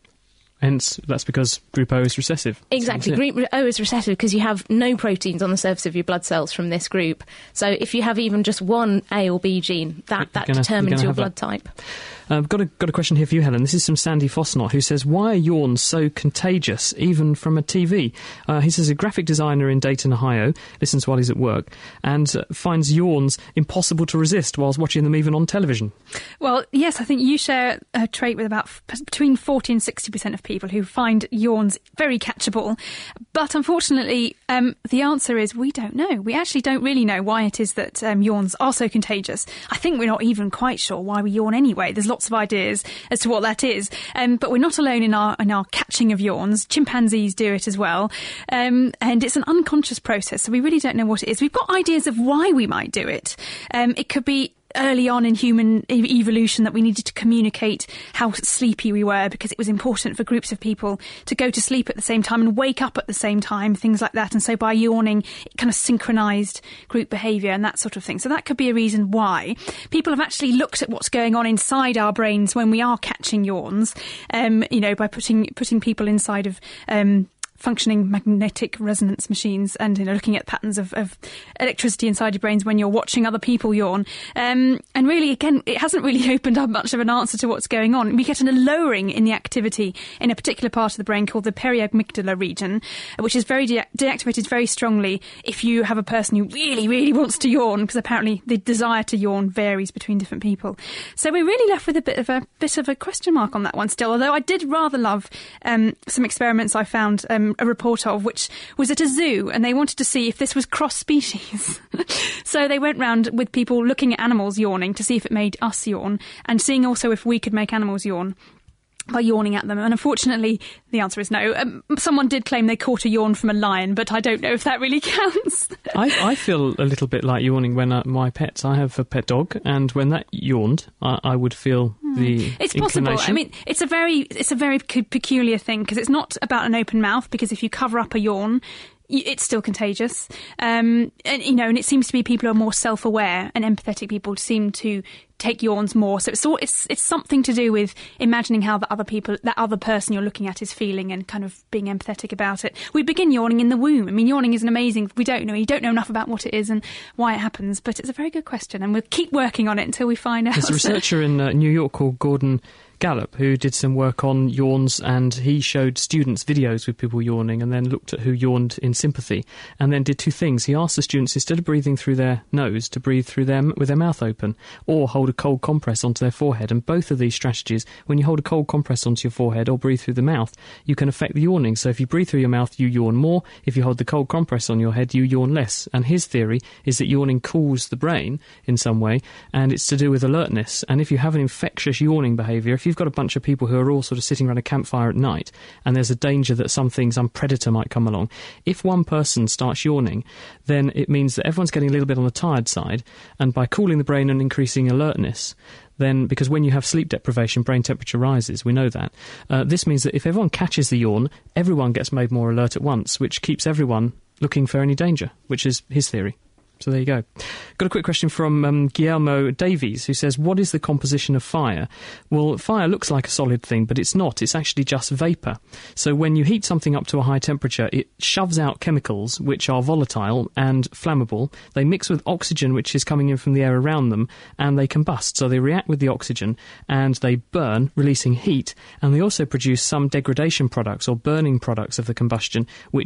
Hence, that's because group O is recessive. Exactly. Group O is recessive because you have no proteins on the surface of your blood cells from this group. So if you have even just one A or B gene, that, that gonna, determines your blood that. type. I've uh, got a got a question here for you, Helen. This is from Sandy Fosnot, who says, why are yawns so contagious, even from a T V? Uh, he says a graphic designer in Dayton, Ohio, listens while he's at work, and uh, finds yawns impossible to resist whilst watching them even on television. Well, yes, I think you share a trait with about f- between forty and sixty percent of people who find yawns very catchable. But unfortunately, um, the answer is we don't know. We actually don't really know why it is that um, yawns are so contagious. I think we're not even quite sure why we yawn anyway. There's lots of ideas as to what that is. Um, but we're not alone in our in our catching of yawns. Chimpanzees do it as well. Um, and it's an unconscious process, so we really don't know what it is. We've got ideas of why we might do it. Um, it could be early on in human e- evolution that we needed to communicate how sleepy we were because it was important for groups of people to go to sleep at the same time and wake up at the same time, things like that. And so by yawning, it kind of synchronised group behaviour and that sort of thing. So that could be a reason why. People have actually looked at what's going on inside our brains when we are catching yawns, um, you know, by putting putting people inside of... Um, functioning magnetic resonance machines and, you know, looking at patterns of, of electricity inside your brains when you're watching other people yawn. Um, and really, again, it hasn't really opened up much of an answer to what's going on. We get a lowering in the activity in a particular part of the brain called the periamygdala region, which is very de- deactivated very strongly if you have a person who really, really wants to yawn, because apparently the desire to yawn varies between different people. So we're really left with a bit of a bit of a question mark on that one still, although I did rather love um, some experiments I found um, a report of, which was at a zoo, and they wanted to see if this was cross-species. So they went round with people looking at animals yawning to see if it made us yawn, and seeing also if we could make animals yawn by yawning at them. And unfortunately, the answer is no. Um, someone did claim they caught a yawn from a lion, but I don't know if that really counts. I, I feel a little bit like yawning when uh, my pets. I have a pet dog, and when that yawned, I, I would feel mm. the It's possible. I mean, it's a very, it's a very peculiar thing, because it's not about an open mouth, because if you cover up a yawn, it's still contagious. Um, and, you know, and it seems to be people who are more self-aware and empathetic people seem to take yawns more. So it's all, it's it's something to do with imagining how the other people, that other person you're looking at is feeling, and kind of being empathetic about it. We begin yawning in the womb. I mean, yawning is an amazing, we don't know, you don't know enough about what it is and why it happens, but it's a very good question, and we'll keep working on it until we find out. There's a researcher in uh, New York called Gordon Gallup, who did some work on yawns, and he showed students videos with people yawning and then looked at who yawned in sympathy, and then did two things. He asked the students, instead of breathing through their nose, to breathe through them with their mouth open, or hold a cold compress onto their forehead. And both of these strategies, when you hold a cold compress onto your forehead or breathe through the mouth, you can affect the yawning. So if you breathe through your mouth, you yawn more. If you hold the cold compress on your head, you yawn less. And his theory is that yawning cools the brain in some way, and it's to do with alertness. And if you have an infectious yawning behaviour, if you've got a bunch of people who are all sort of sitting around a campfire at night, and there's a danger that something, some predator might come along, if one person starts yawning, then it means that everyone's getting a little bit on the tired side, and by cooling the brain and increasing alertness, then, because when you have sleep deprivation, brain temperature rises, we know that. Uh, this means that if everyone catches the yawn, everyone gets made more alert at once, which keeps everyone looking for any danger, which is his theory. So there you go. Got a quick question from um, Guillermo Davies, who says, what is the composition of fire? Well, fire looks like a solid thing, but it's not. It's actually just vapour. So when you heat something up to a high temperature, it shoves out chemicals which are volatile and flammable. They mix with oxygen, which is coming in from the air around them, and they combust. So they react with the oxygen, and they burn, releasing heat, and they also produce some degradation products or burning products of the combustion, which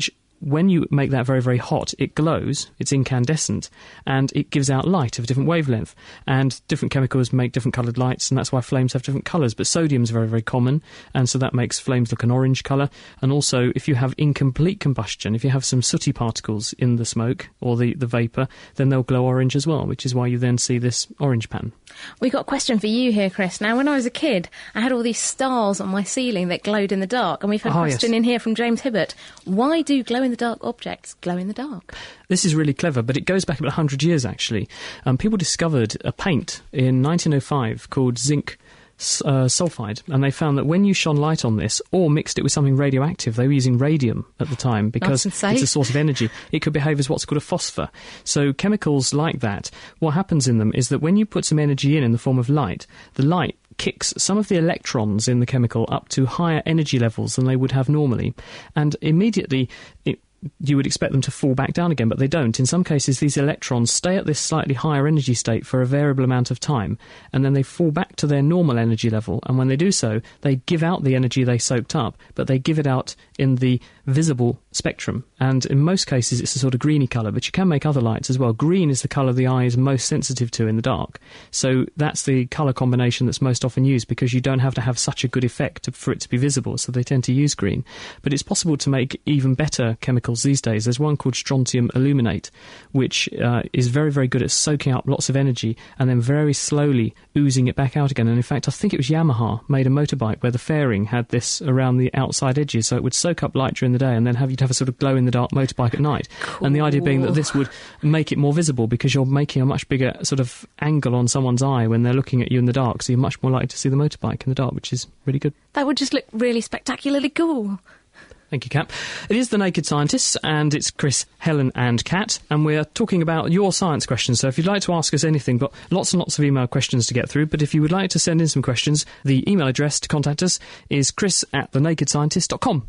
when you make that very, very hot, it glows, it's incandescent, and it gives out light of a different wavelength. And different chemicals make different coloured lights, and that's why flames have different colours. But sodium is very, very common, and so that makes flames look an orange colour. And also, if you have incomplete combustion, if you have some sooty particles in the smoke or the, the vapour, then they'll glow orange as well, which is why you then see this orange pattern. We've got a question for you here, Chris. Now, when I was a kid, I had all these stars on my ceiling that glowed in the dark, and we've had a Oh, question yes. in here from James Hibbert. Why do glow-in-the-dark objects glow in the dark? This is really clever, but it goes back about one hundred years, actually. Um, people discovered a paint in nineteen oh five called zinc uh, sulfide, and they found that when you shone light on this or mixed it with something radioactive, they were using radium at the time because Nice and it's a safe. source of energy. It could behave as what's called a phosphor. So chemicals like that, what happens in them is that when you put some energy in in the form of light, the light kicks some of the electrons in the chemical up to higher energy levels than they would have normally, and immediately it you would expect them to fall back down again, but they don't. In some cases, these electrons stay at this slightly higher energy state for a variable amount of time, and then they fall back to their normal energy level, and when they do so, they give out the energy they soaked up, but they give it out in the visible spectrum, and in most cases it's a sort of greeny colour, but you can make other lights as well. Green is the colour the eye is most sensitive to in the dark, so that's the colour combination that's most often used because you don't have to have such a good effect to, for it to be visible, so they tend to use green. But it's possible to make even better chemicals these days. There's one called strontium aluminate, which uh, is very, very good at soaking up lots of energy and then very slowly oozing it back out again. And in fact, I think it was Yamaha made a motorbike where the fairing had this around the outside edges, so it would soak up light during the day and then have you to have a sort of glow-in-the-dark motorbike at night. Cool. And the idea being that this would make it more visible because you're making a much bigger sort of angle on someone's eye when they're looking at you in the dark, so you're much more likely to see the motorbike in the dark, which is really good. That would just look really spectacularly cool. Thank you, Kat. It is The Naked Scientists, and it's Chris, Helen and Kat, and we're talking about your science questions. So if you'd like to ask us anything, got lots and lots of email questions to get through, but if you would like to send in some questions, the email address to contact us is chris at the naked scientist dot com.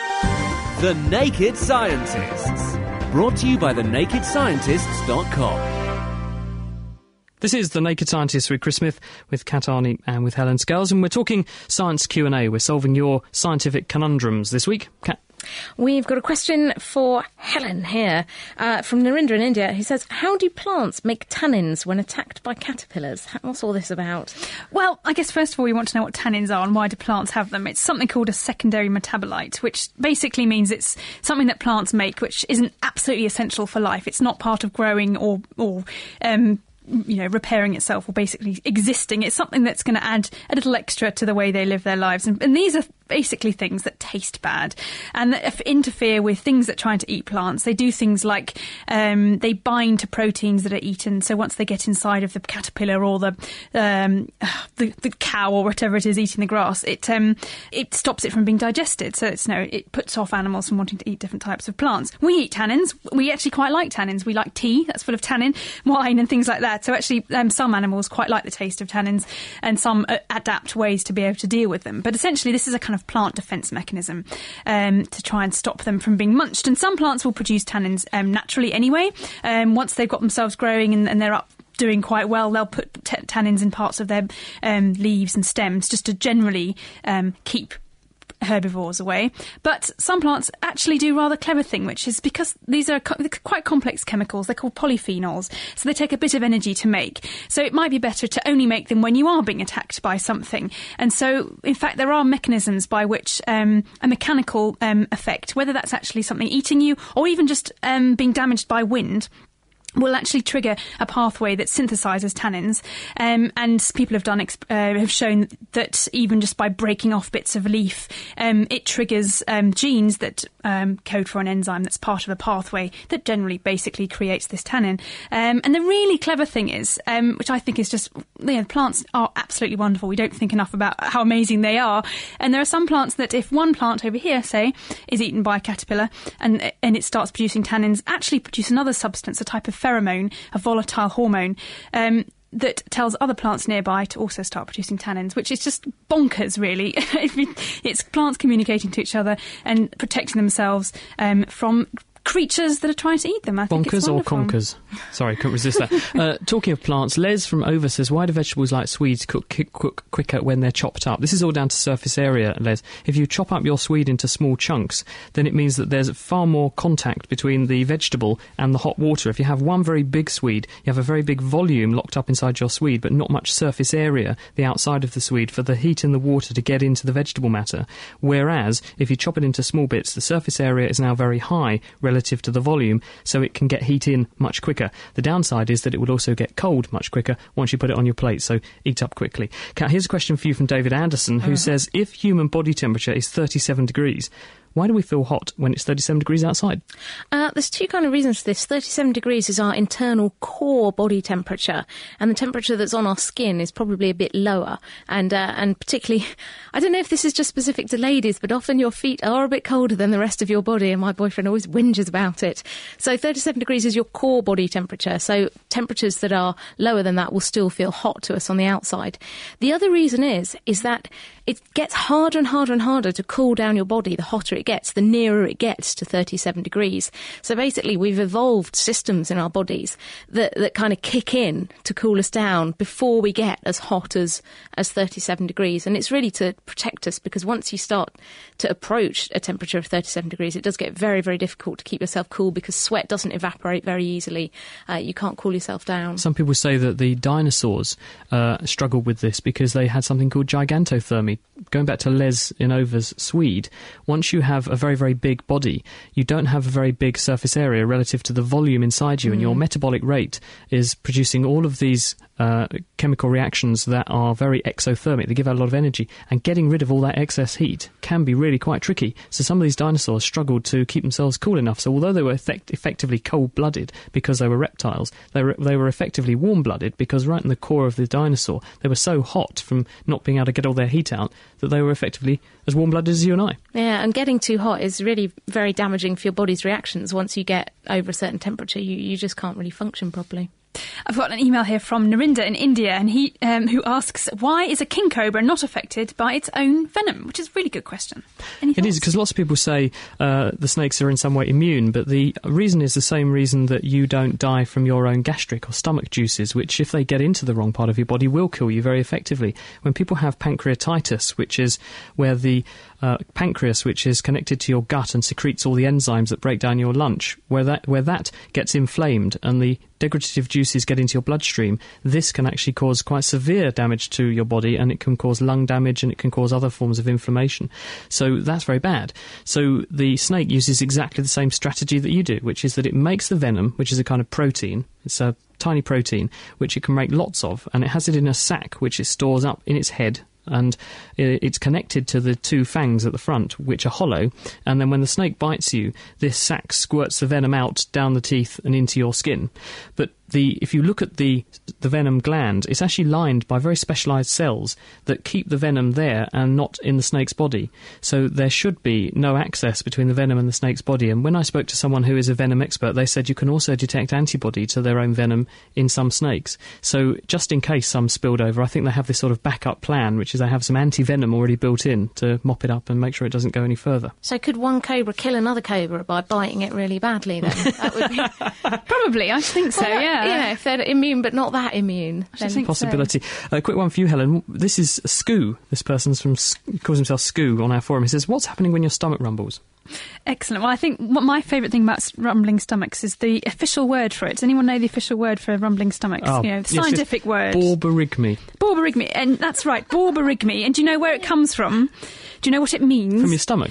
The Naked Scientists. Brought to you by the naked scientists dot com. This is The Naked Scientists with Chris Smith, with Kat Arney and with Helen Scales, and we're talking science Q and A. We're solving your scientific conundrums this week. Kat? We've got a question for Helen here uh, from Narendra in India, who says, how do plants make tannins when attacked by caterpillars? What's all this about? Well, I guess first of all we want to know what tannins are and why do plants have them. It's something called a secondary metabolite, which basically means it's something that plants make which isn't absolutely essential for life. It's not part of growing or... or um, you know, repairing itself or basically existing. It's something that's going to add a little extra to the way they live their lives. And, and these are basically things that taste bad and that interfere with things that try to eat plants. They do things like um, they bind to proteins that are eaten. So once they get inside of the caterpillar or the um, the, the cow or whatever it is eating the grass, it um, it stops it from being digested. So it's no, it puts off animals from wanting to eat different types of plants. We eat tannins. We actually quite like tannins. We like tea that's full of tannin, wine and things like that. So actually, um, some animals quite like the taste of tannins, and some uh, adapt ways to be able to deal with them. But essentially, this is a kind of plant defence mechanism um, to try and stop them from being munched. And some plants will produce tannins um, naturally anyway. Um, once they've got themselves growing and, and they're up doing quite well, they'll put t- tannins in parts of their um, leaves and stems just to generally um, keep herbivores away. But some plants actually do a rather clever thing, which is because these are co- quite complex chemicals, they're called polyphenols, so they take a bit of energy to make. So it might be better to only make them when you are being attacked by something. And so, in fact, there are mechanisms by which um, a mechanical um, effect, whether that's actually something eating you or even just um, being damaged by wind, will actually trigger a pathway that synthesises tannins, um, and people have done exp- uh, have shown that even just by breaking off bits of leaf, um, it triggers um, genes that um, code for an enzyme that's part of a pathway that generally basically creates this tannin. Um, and the really clever thing is, um, which I think is just, you know, plants are absolutely wonderful. We don't think enough about how amazing they are. And there are some plants that if one plant over here, say, is eaten by a caterpillar and and it starts producing tannins, actually produce another substance, a type of pheromone, a volatile hormone, um, that tells other plants nearby to also start producing tannins, which is just bonkers, really. It's plants communicating to each other and protecting themselves um, from creatures that are trying to eat them. I think it's Bonkers or wonderful. conkers? Sorry, couldn't resist that. Uh, talking of plants, Les from Over says, why do vegetables like swedes cook, cook, cook quicker when they're chopped up? This is all down to surface area, Les. If you chop up your swede into small chunks, then it means that there's far more contact between the vegetable and the hot water. If you have one very big swede, you have a very big volume locked up inside your swede, but not much surface area, the outside of the swede, for the heat in the water to get into the vegetable matter. Whereas, if you chop it into small bits, the surface area is now very high relative to the volume, so it can get heat in much quicker. The downside is that it will also get cold much quicker once you put it on your plate, so eat up quickly. Kat, here's a question for you from David Anderson, who uh-huh. says, if human body temperature is thirty-seven degrees, why do we feel hot when it's thirty-seven degrees outside? Uh, there's two kind of reasons for this. thirty-seven degrees is our internal core body temperature, and the temperature that's on our skin is probably a bit lower. And uh, and particularly, I don't know if this is just specific to ladies, but often your feet are a bit colder than the rest of your body, and my boyfriend always whinges about it. So thirty-seven degrees is your core body temperature, so temperatures that are lower than that will still feel hot to us on the outside. The other reason is, is that it gets harder and harder and harder to cool down your body the hotter it gets, the nearer it gets to thirty-seven degrees. So basically we've evolved systems in our bodies that, that kind of kick in to cool us down before we get as hot as, as thirty-seven degrees. And it's really to protect us, because once you start to approach a temperature of thirty-seven degrees, it does get very, very difficult to keep yourself cool, because sweat doesn't evaporate very easily. Uh, you can't cool yourself down. Some people say that the dinosaurs uh, struggled with this because they had something called gigantothermy. Going back to Les in Over's Swede, once you have a very, very big body, you don't have a very big surface area relative to the volume inside you, mm. and your metabolic rate is producing all of these uh, chemical reactions that are very exothermic. They give out a lot of energy, and getting rid of all that excess heat can be really quite tricky. So some of these dinosaurs struggled to keep themselves cool enough. So although they were effect- effectively cold-blooded because they were reptiles, they were, they were effectively warm-blooded because right in the core of the dinosaur, they were so hot from not being able to get all their heat out that they were effectively as warm-blooded as you and I. Yeah, and getting too hot is really very damaging for your body's reactions. Once you get over a certain temperature, you, you just can't really function properly. I've got an email here from Narinda in India, and he um, who asks, why is a king cobra not affected by its own venom? Which is a really good question. Any It thoughts? is, because lots of people say uh, the snakes are in some way immune, but the reason is the same reason that you don't die from your own gastric or stomach juices, which, if they get into the wrong part of your body, will kill you very effectively. When people have pancreatitis, which is where the uh, pancreas, which is connected to your gut and secretes all the enzymes that break down your lunch, where that where that gets inflamed and the degradative juices get into your bloodstream, this can actually cause quite severe damage to your body, and it can cause lung damage, and it can cause other forms of inflammation. So that's very bad. So the snake uses exactly the same strategy that you do, which is that it makes the venom, which is a kind of protein. It's a tiny protein, which it can make lots of, and it has it in a sac, which it stores up in its head, and it's connected to the two fangs at the front, which are hollow, and then when the snake bites you, this sac squirts the venom out down the teeth and into your skin. But the if you look at the the venom gland, it's actually lined by very specialised cells that keep the venom there and not in the snake's body. So there should be no access between the venom and the snake's body. And when I spoke to someone who is a venom expert, they said you can also detect antibody to their own venom in some snakes. So just in case some spilled over, I think they have this sort of backup plan, which is they have some anti-venom already built in to mop it up and make sure it doesn't go any further. So could one cobra kill another cobra by biting it really badly then? That would be... Probably, I think so, well, yeah. You know, if they're immune but not that immune. I think possibility. A uh, quick one for you, Helen. This is Scoo. This person's from calls himself Scoo on our forum. He says, what's happening when your stomach rumbles? Excellent. Well, I think what my favourite thing about rumbling stomachs is the official word for it. Does anyone know the official word for rumbling stomachs? Oh, you know, the yes, scientific yes. word. Borborygmi. Borborygmi. And that's right, borborygmi. And do you know where it comes from? Do you know what it means? From your stomach.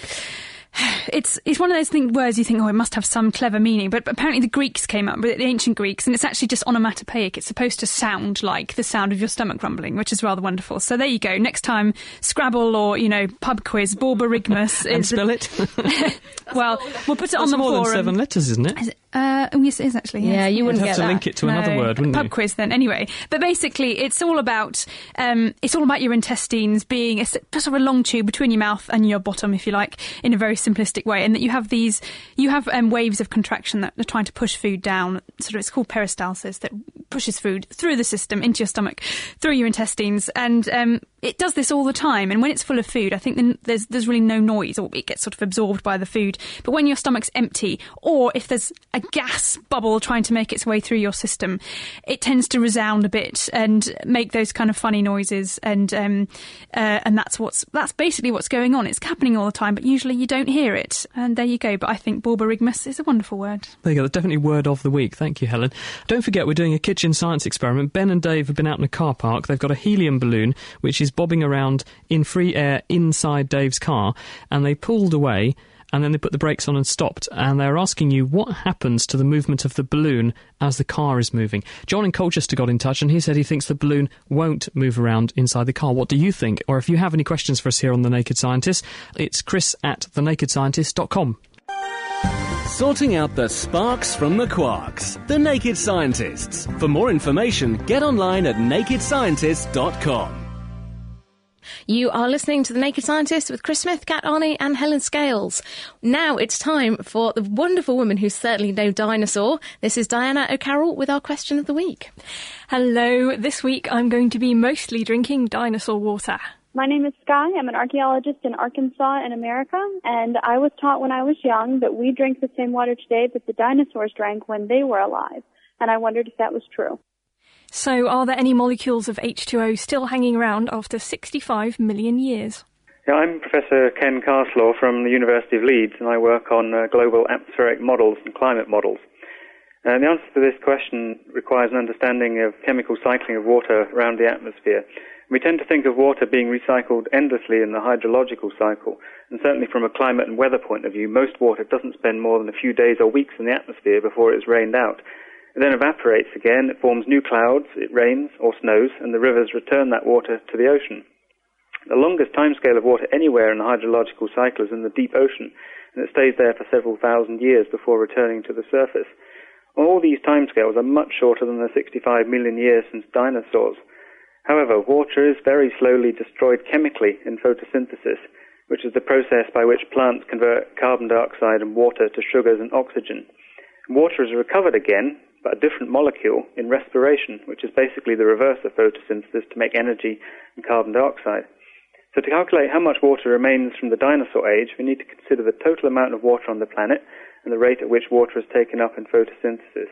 It's it's one of those thing, words you think, oh, it must have some clever meaning, but, but apparently the Greeks came up with it, the ancient Greeks, and it's actually just onomatopoeic. It's supposed to sound like the sound of your stomach rumbling, which is rather wonderful. So there you go. Next time, Scrabble or, you know, pub quiz, Borborygmus. And is spell it. Well, we'll put it on the more forum. Than seven letters, isn't it? Is it? Uh, oh, yes, it is actually. Yes. Yeah, you wouldn't You'd have get to that. link it to No, another word, wouldn't pub you? quiz then. Anyway, but basically, it's all about um, it's all about your intestines being a sort of a long tube between your mouth and your bottom, if you like, in a very simplistic way, and that you have these you have um, waves of contraction that are trying to push food down. Sort of, it's called peristalsis, that pushes food through the system into your stomach, through your intestines, and um, it does this all the time, and when it's full of food, I think then there's there's really no noise, or it gets sort of absorbed by the food. But when your stomach's empty, or if there's a gas bubble trying to make its way through your system, it tends to resound a bit and make those kind of funny noises, and um, uh, and that's what's that's basically what's going on. It's happening all the time, but usually you don't hear it. And there you go. But I think Borborygmus is a wonderful word. There you go. That's definitely word of the week. Thank you, Helen. Don't forget, we're doing a kitchen science experiment. Ben and Dave have been out in a car park. They've got a helium balloon which is bobbing around in free air inside Dave's car, and they pulled away and then they put the brakes on and stopped, and they're asking you what happens to the movement of the balloon as the car is moving. John in Colchester got in touch and he said he thinks the balloon won't move around inside the car. What do you think? Or if you have any questions for us here on The Naked Scientist, it's chris at the naked scientist dot com. Sorting out the sparks from the quarks. The Naked Scientists. For more information, get online at naked scientist dot com. You are listening to The Naked Scientist with Chris Smith, Kat Arney and Helen Scales. Now it's time for the wonderful woman who's certainly no dinosaur. This is Diana O'Carroll with our question of the week. Hello. This week I'm going to be mostly drinking dinosaur water. My name is Sky. I'm an archaeologist in Arkansas in America, and I was taught when I was young that we drink the same water today that the dinosaurs drank when they were alive, and I wondered if that was true. So are there any molecules of H two O still hanging around after sixty-five million years? Yeah, I'm Professor Ken Carslaw from the University of Leeds, and I work on uh, global atmospheric models and climate models. And the answer to this question requires an understanding of chemical cycling of water around the atmosphere. We tend to think of water being recycled endlessly in the hydrological cycle, and certainly from a climate and weather point of view, most water doesn't spend more than a few days or weeks in the atmosphere before it's rained out. It then evaporates again, it forms new clouds, it rains or snows, and the rivers return that water to the ocean. The longest timescale of water anywhere in the hydrological cycle is in the deep ocean, and it stays there for several thousand years before returning to the surface. All these timescales are much shorter than the sixty-five million years since dinosaurs. However, water is very slowly destroyed chemically in photosynthesis, which is the process by which plants convert carbon dioxide and water to sugars and oxygen. Water is recovered again, but a different molecule, in respiration, which is basically the reverse of photosynthesis to make energy and carbon dioxide. So to calculate how much water remains from the dinosaur age, we need to consider the total amount of water on the planet and the rate at which water is taken up in photosynthesis.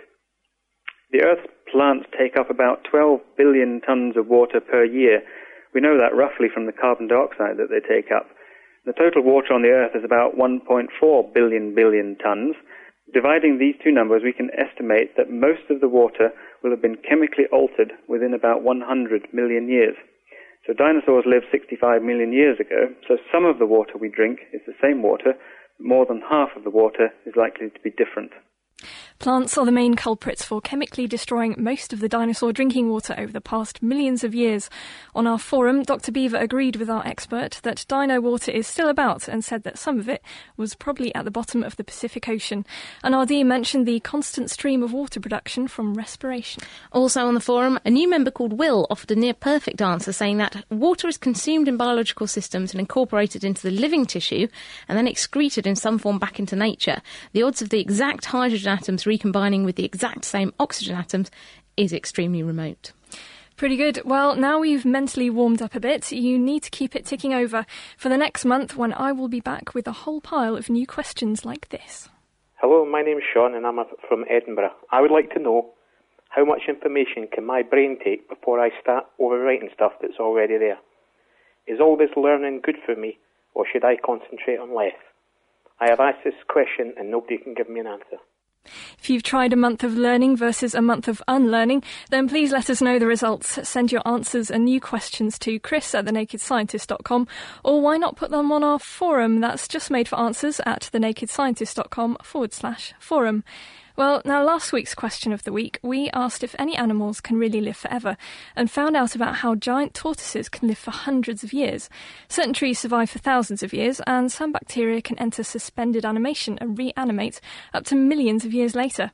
The Earth's plants take up about twelve billion tons of water per year. We know that roughly from the carbon dioxide that they take up. The total water on the Earth is about one point four billion billion tons. Dividing these two numbers, we can estimate that most of the water will have been chemically altered within about one hundred million years. So dinosaurs lived sixty-five million years ago, so some of the water we drink is the same water, but more than half of the water is likely to be different. Plants are the main culprits for chemically destroying most of the dinosaur drinking water over the past millions of years. On our forum, Doctor Beaver agreed with our expert that dino water is still about and said that some of it was probably at the bottom of the Pacific Ocean. And R D mentioned the constant stream of water production from respiration. Also on the forum, a new member called Will offered a near-perfect answer, saying that water is consumed in biological systems and incorporated into the living tissue and then excreted in some form back into nature. The odds of the exact hydrogen atoms recombining with the exact same oxygen atoms is extremely remote. Pretty good. Well, now we've mentally warmed up a bit, you need to keep it ticking over for the next month when I will be back with a whole pile of new questions like this. Hello, my name's Sean and I'm from Edinburgh. I would like to know how much information can my brain take before I start overwriting stuff that's already there? Is all this learning good for me, or should I concentrate on less? I have asked this question and nobody can give me an answer. If you've tried a month of learning versus a month of unlearning, then please let us know the results. Send your answers and new questions to chris at the naked scientist dot com, or why not put them on our forum that's just made for answers at the naked scientist dot com forward slash forum. Well, now last week's question of the week, we asked if any animals can really live forever and found out about how giant tortoises can live for hundreds of years. Certain trees survive for thousands of years, and some bacteria can enter suspended animation and reanimate up to millions of years later.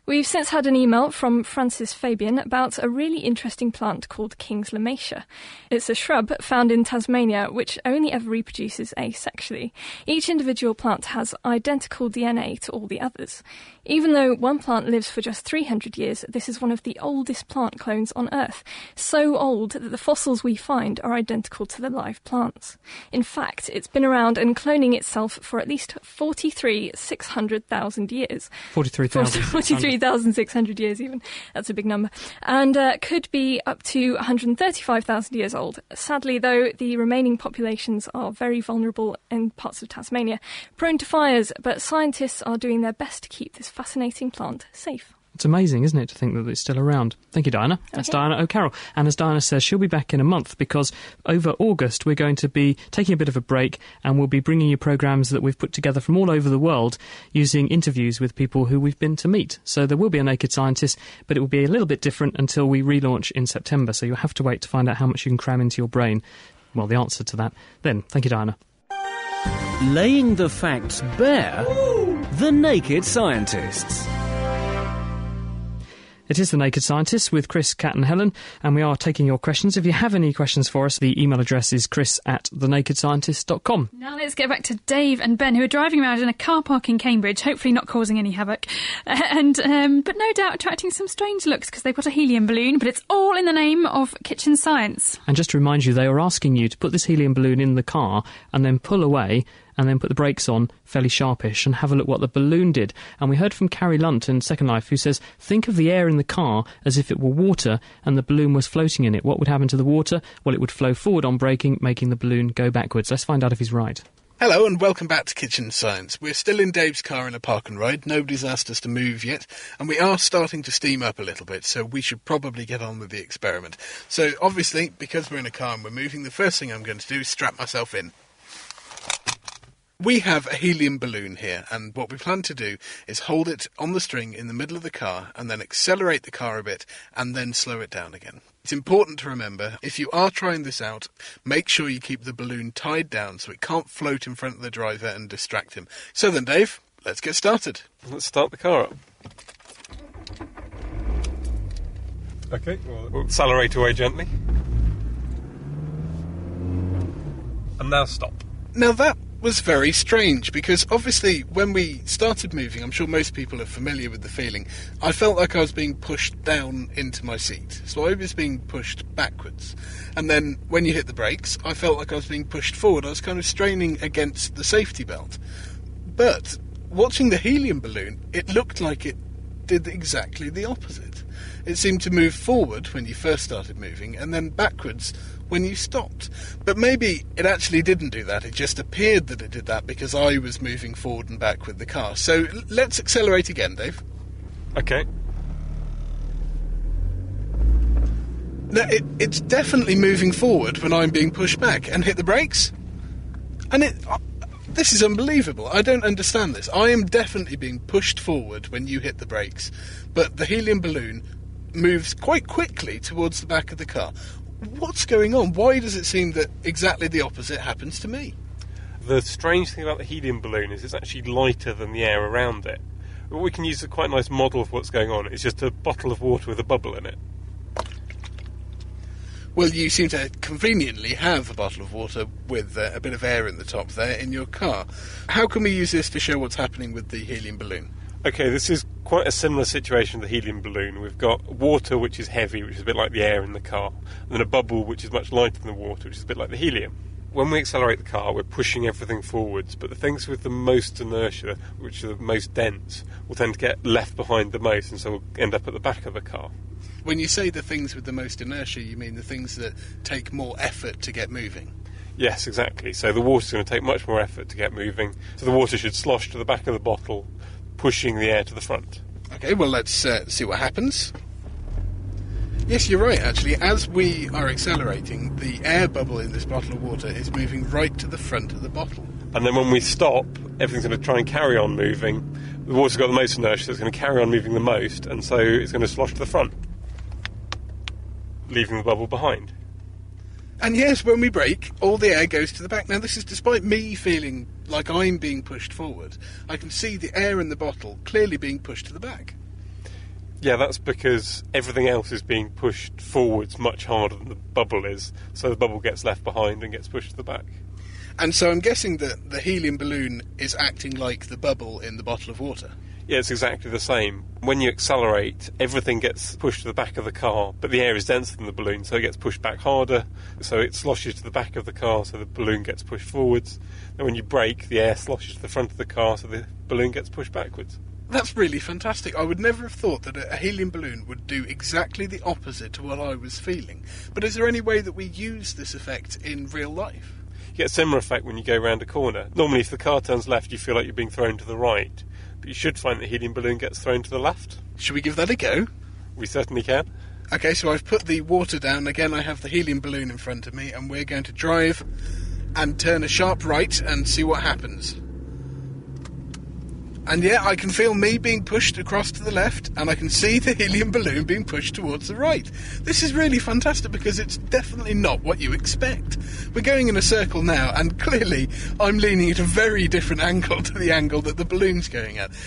We've since had an email from Francis Fabian about a really interesting plant called King's Lomatia. It's a shrub found in Tasmania which only ever reproduces asexually. Each individual plant has identical D N A to all the others. Even though one plant lives for just three hundred years, this is one of the oldest plant clones on Earth. So old that the fossils we find are identical to the live plants. In fact, it's been around and cloning itself for at least forty-three thousand six hundred thousand years. forty-three thousand. forty-three thousand six hundred years even. That's a big number. And uh, could be up to one hundred thirty-five thousand years old. Sadly, though, the remaining populations are very vulnerable in parts of Tasmania, prone to fires, but scientists are doing their best to keep this fascinating plant safe. It's amazing, isn't it, to think that it's still around. Thank you, Diana. That's okay. Diana O'Carroll. And as Diana says, she'll be back in a month because over August we're going to be taking a bit of a break and we'll be bringing you programmes that we've put together from all over the world using interviews with people who we've been to meet. So there will be a Naked Scientist, but it will be a little bit different until we relaunch in September. So you'll have to wait to find out how much you can cram into your brain. Well, the answer to that then. Thank you, Diana. Laying the facts bare, the Naked Scientists. It is The Naked Scientists with Chris, Kat and Helen, and we are taking your questions. If you have any questions for us, the email address is chris at the naked scientist dot com. Now let's get back to Dave and Ben, who are driving around in a car park in Cambridge, hopefully not causing any havoc, and um, but no doubt attracting some strange looks because they've got a helium balloon, but it's all in the name of kitchen science. And just to remind you, they are asking you to put this helium balloon in the car and then pull away and then put the brakes on fairly sharpish and have a look what the balloon did. And we heard from Carrie Lunt in Second Life, who says, think of the air in the car as if it were water and the balloon was floating in it. What would happen to the water? Well, it would flow forward on braking, making the balloon go backwards. Let's find out if he's right. Hello and welcome back to Kitchen Science. We're still in Dave's car in a park and ride. Nobody's asked us to move yet, and we are starting to steam up a little bit, so we should probably get on with the experiment. So obviously, because we're in a car and we're moving, the first thing I'm going to do is strap myself in. We have a helium balloon here, and what we plan to do is hold it on the string in the middle of the car and then accelerate the car a bit and then slow it down again. It's important to remember, if you are trying this out, make sure you keep the balloon tied down so it can't float in front of the driver and distract him. So then, Dave, let's get started. Let's start the car up. Okay, well, we'll accelerate away gently. And now stop. Now that was very strange because obviously when we started moving, I'm sure most people are familiar with the feeling, I felt like I was being pushed down into my seat. So I was being pushed backwards. And then when you hit the brakes, I felt like I was being pushed forward. I was kind of straining against the safety belt. But watching the helium balloon, it looked like it did exactly the opposite. It seemed to move forward when you first started moving and then backwards when you stopped. But maybe it actually didn't do that. It just appeared that it did that because I was moving forward and back with the car. So let's accelerate again, Dave. Okay. No, it, it's definitely moving forward when I'm being pushed back. And hit the brakes. And it... Uh, this is unbelievable. I don't understand this. I am definitely being pushed forward when you hit the brakes. But the helium balloon moves quite quickly towards the back of the car. What's going on? Why does it seem that exactly the opposite happens to me? The strange thing about the helium balloon is it's actually lighter than the air around it. What we can use a quite nice model of what's going on. It's just a bottle of water with a bubble in it. Well, you seem to conveniently have a bottle of water with uh, a bit of air in the top there in your car. How can we use this to show what's happening with the helium balloon? Okay, this is quite a similar situation with the helium balloon. We've got water, which is heavy, which is a bit like the air in the car, and then a bubble, which is much lighter than the water, which is a bit like the helium. When we accelerate the car, we're pushing everything forwards, but the things with the most inertia, which are the most dense, will tend to get left behind the most, and so we'll end up at the back of the car. When you say the things with the most inertia, you mean the things that take more effort to get moving? Yes, exactly. So the water's going to take much more effort to get moving, so the water should slosh to the back of the bottle, pushing the air to the front. Okay, well, let's uh, see what happens. Yes, you're right, actually. As we are accelerating, the air bubble in this bottle of water is moving right to the front of the bottle. And then when we stop, everything's going to try and carry on moving. The water's got the most inertia, so it's going to carry on moving the most, and so it's going to slosh to the front, leaving the bubble behind. And yes, when we brake, all the air goes to the back. Now, this is despite me feeling like I'm being pushed forward. I can see the air in the bottle clearly being pushed to the back. Yeah, that's because everything else is being pushed forwards much harder than the bubble is, so the bubble gets left behind and gets pushed to the back. And so I'm guessing that the helium balloon is acting like the bubble in the bottle of water. Yeah, it's exactly the same. When you accelerate, everything gets pushed to the back of the car, but the air is denser than the balloon, so it gets pushed back harder, so it sloshes to the back of the car, so the balloon gets pushed forwards. And when you brake, the air sloshes to the front of the car, so the balloon gets pushed backwards. That's really fantastic. I would never have thought that a helium balloon would do exactly the opposite to what I was feeling. But is there any way that we use this effect in real life? You get a similar effect when you go round a corner. Normally, if the car turns left, you feel like you're being thrown to the right. But you should find the helium balloon gets thrown to the left. Should we give that a go? We certainly can. Okay, so I've put the water down. Again, I have the helium balloon in front of me, and we're going to drive and turn a sharp right and see what happens. And yeah, I can feel me being pushed across to the left, and I can see the helium balloon being pushed towards the right. This is really fantastic because it's definitely not what you expect. We're going in a circle now, and clearly I'm leaning at a very different angle to the angle that the balloon's going at.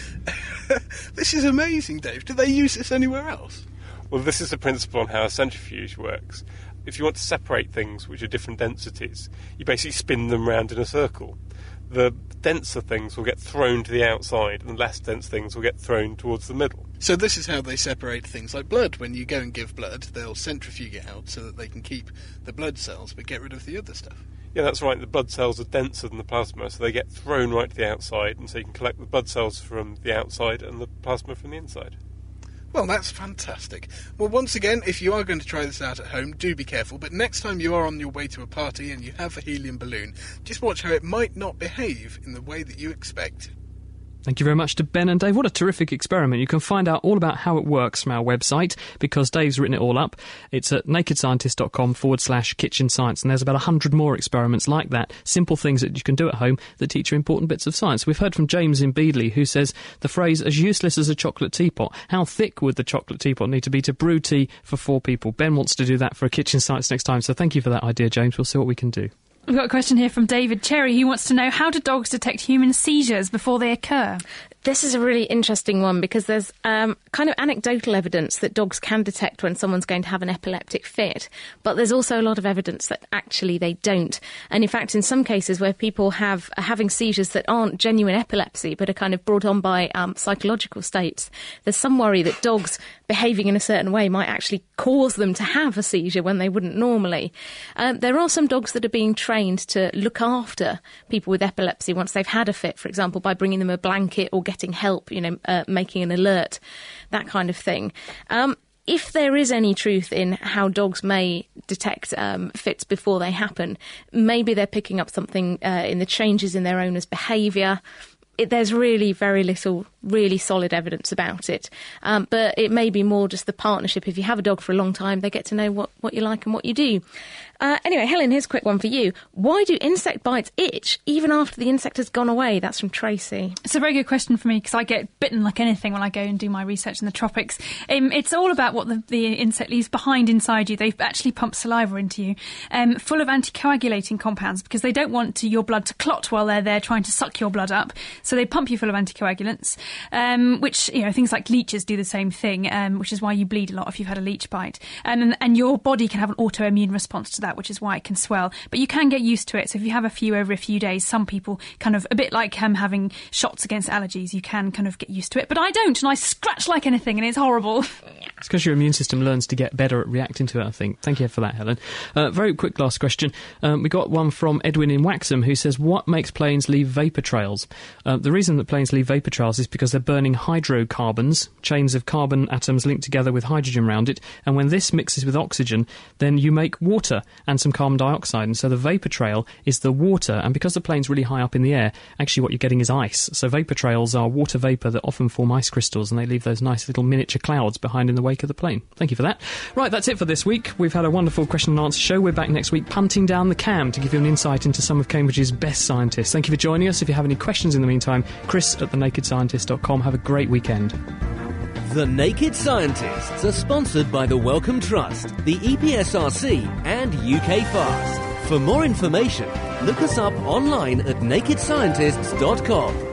This is amazing, Dave. Do they use this anywhere else? Well, this is the principle on how a centrifuge works. If you want to separate things which are different densities, you basically spin them round in a circle. The denser things will get thrown to the outside and the less dense things will get thrown towards the middle. So this is how they separate things like blood. When you go and give blood, they'll centrifuge it out so that they can keep the blood cells but get rid of the other stuff. Yeah, that's right. The blood cells are denser than the plasma, so they get thrown right to the outside, and so you can collect the blood cells from the outside and the plasma from the inside. Well, that's fantastic. Well, once again, if you are going to try this out at home, do be careful. But next time you are on your way to a party and you have a helium balloon, just watch how it might not behave in the way that you expect. Thank you very much to Ben and Dave. What a terrific experiment. You can find out all about how it works from our website, because Dave's written it all up. It's at nakedscientist.com forward slash kitchen science, and there's about a hundred more experiments like that, simple things that you can do at home that teach you important bits of science. We've heard from James in Beedley, who says the phrase, as useless as a chocolate teapot. How thick would the chocolate teapot need to be to brew tea for four people? Ben wants to do that for a kitchen science next time, so thank you for that idea, James. We'll see what we can do. We've got a question here from David Cherry, who wants to know, how do dogs detect human seizures before they occur? This is a really interesting one because there's um, kind of anecdotal evidence that dogs can detect when someone's going to have an epileptic fit, but there's also a lot of evidence that actually they don't. And in fact, in some cases where people have are having seizures that aren't genuine epilepsy but are kind of brought on by um, psychological states, there's some worry that dogs behaving in a certain way might actually cause them to have a seizure when they wouldn't normally. Um, there are some dogs that are being trained to look after people with epilepsy once they've had a fit, for example, by bringing them a blanket or getting help, you know, uh, making an alert, that kind of thing. Um, if there is any truth in how dogs may detect um, fits before they happen, maybe they're picking up something uh, in the changes in their owner's behaviour. It, there's really very little really solid evidence about it. Um, but it may be more just the partnership. If you have a dog for a long time, they get to know what, what you like and what you do. Uh, anyway, Helen, here's a quick one for you. Why do insect bites itch even after the insect has gone away? That's from Tracy. It's a very good question for me because I get bitten like anything when I go and do my research in the tropics. Um, it's all about what the, the insect leaves behind inside you. They actually pump saliva into you, um, full of anticoagulating compounds because they don't want to, your blood to clot while they're there trying to suck your blood up. So they pump you full of anticoagulants, um, which, you know, things like leeches do the same thing, um, which is why you bleed a lot if you've had a leech bite. Um, and, and your body can have an autoimmune response to that, which is why it can swell. But you can get used to it. So if you have a few over a few days, some people kind of, a bit like um, having shots against allergies, you can kind of get used to it. But I don't, and I scratch like anything, and it's horrible. It's because your immune system learns to get better at reacting to it, I think. Thank you for that, Helen. Uh, very quick last question. Um, we got one from Edwin in Waxham who says, what makes planes leave vapour trails? Uh, the reason that planes leave vapour trails is because they're burning hydrocarbons, chains of carbon atoms linked together with hydrogen around it, and when this mixes with oxygen, then you make water and some carbon dioxide, and so the vapour trail is the water, and because the plane's really high up in the air, actually what you're getting is ice. So vapour trails are water vapour that often form ice crystals, and they leave those nice little miniature clouds behind in the wake of the plane. Thank you for that. Right, that's it for this week. We've had a wonderful question and answer show. We're back next week punting down the cam to give you an insight into some of Cambridge's best scientists. Thank you for joining us. If you have any questions in the meantime, Chris at the naked scientist dot com. Have a great weekend. The Naked Scientists are sponsored by the Wellcome Trust, the E P S R C and U K Fast. For more information, look us up online at naked scientists dot com.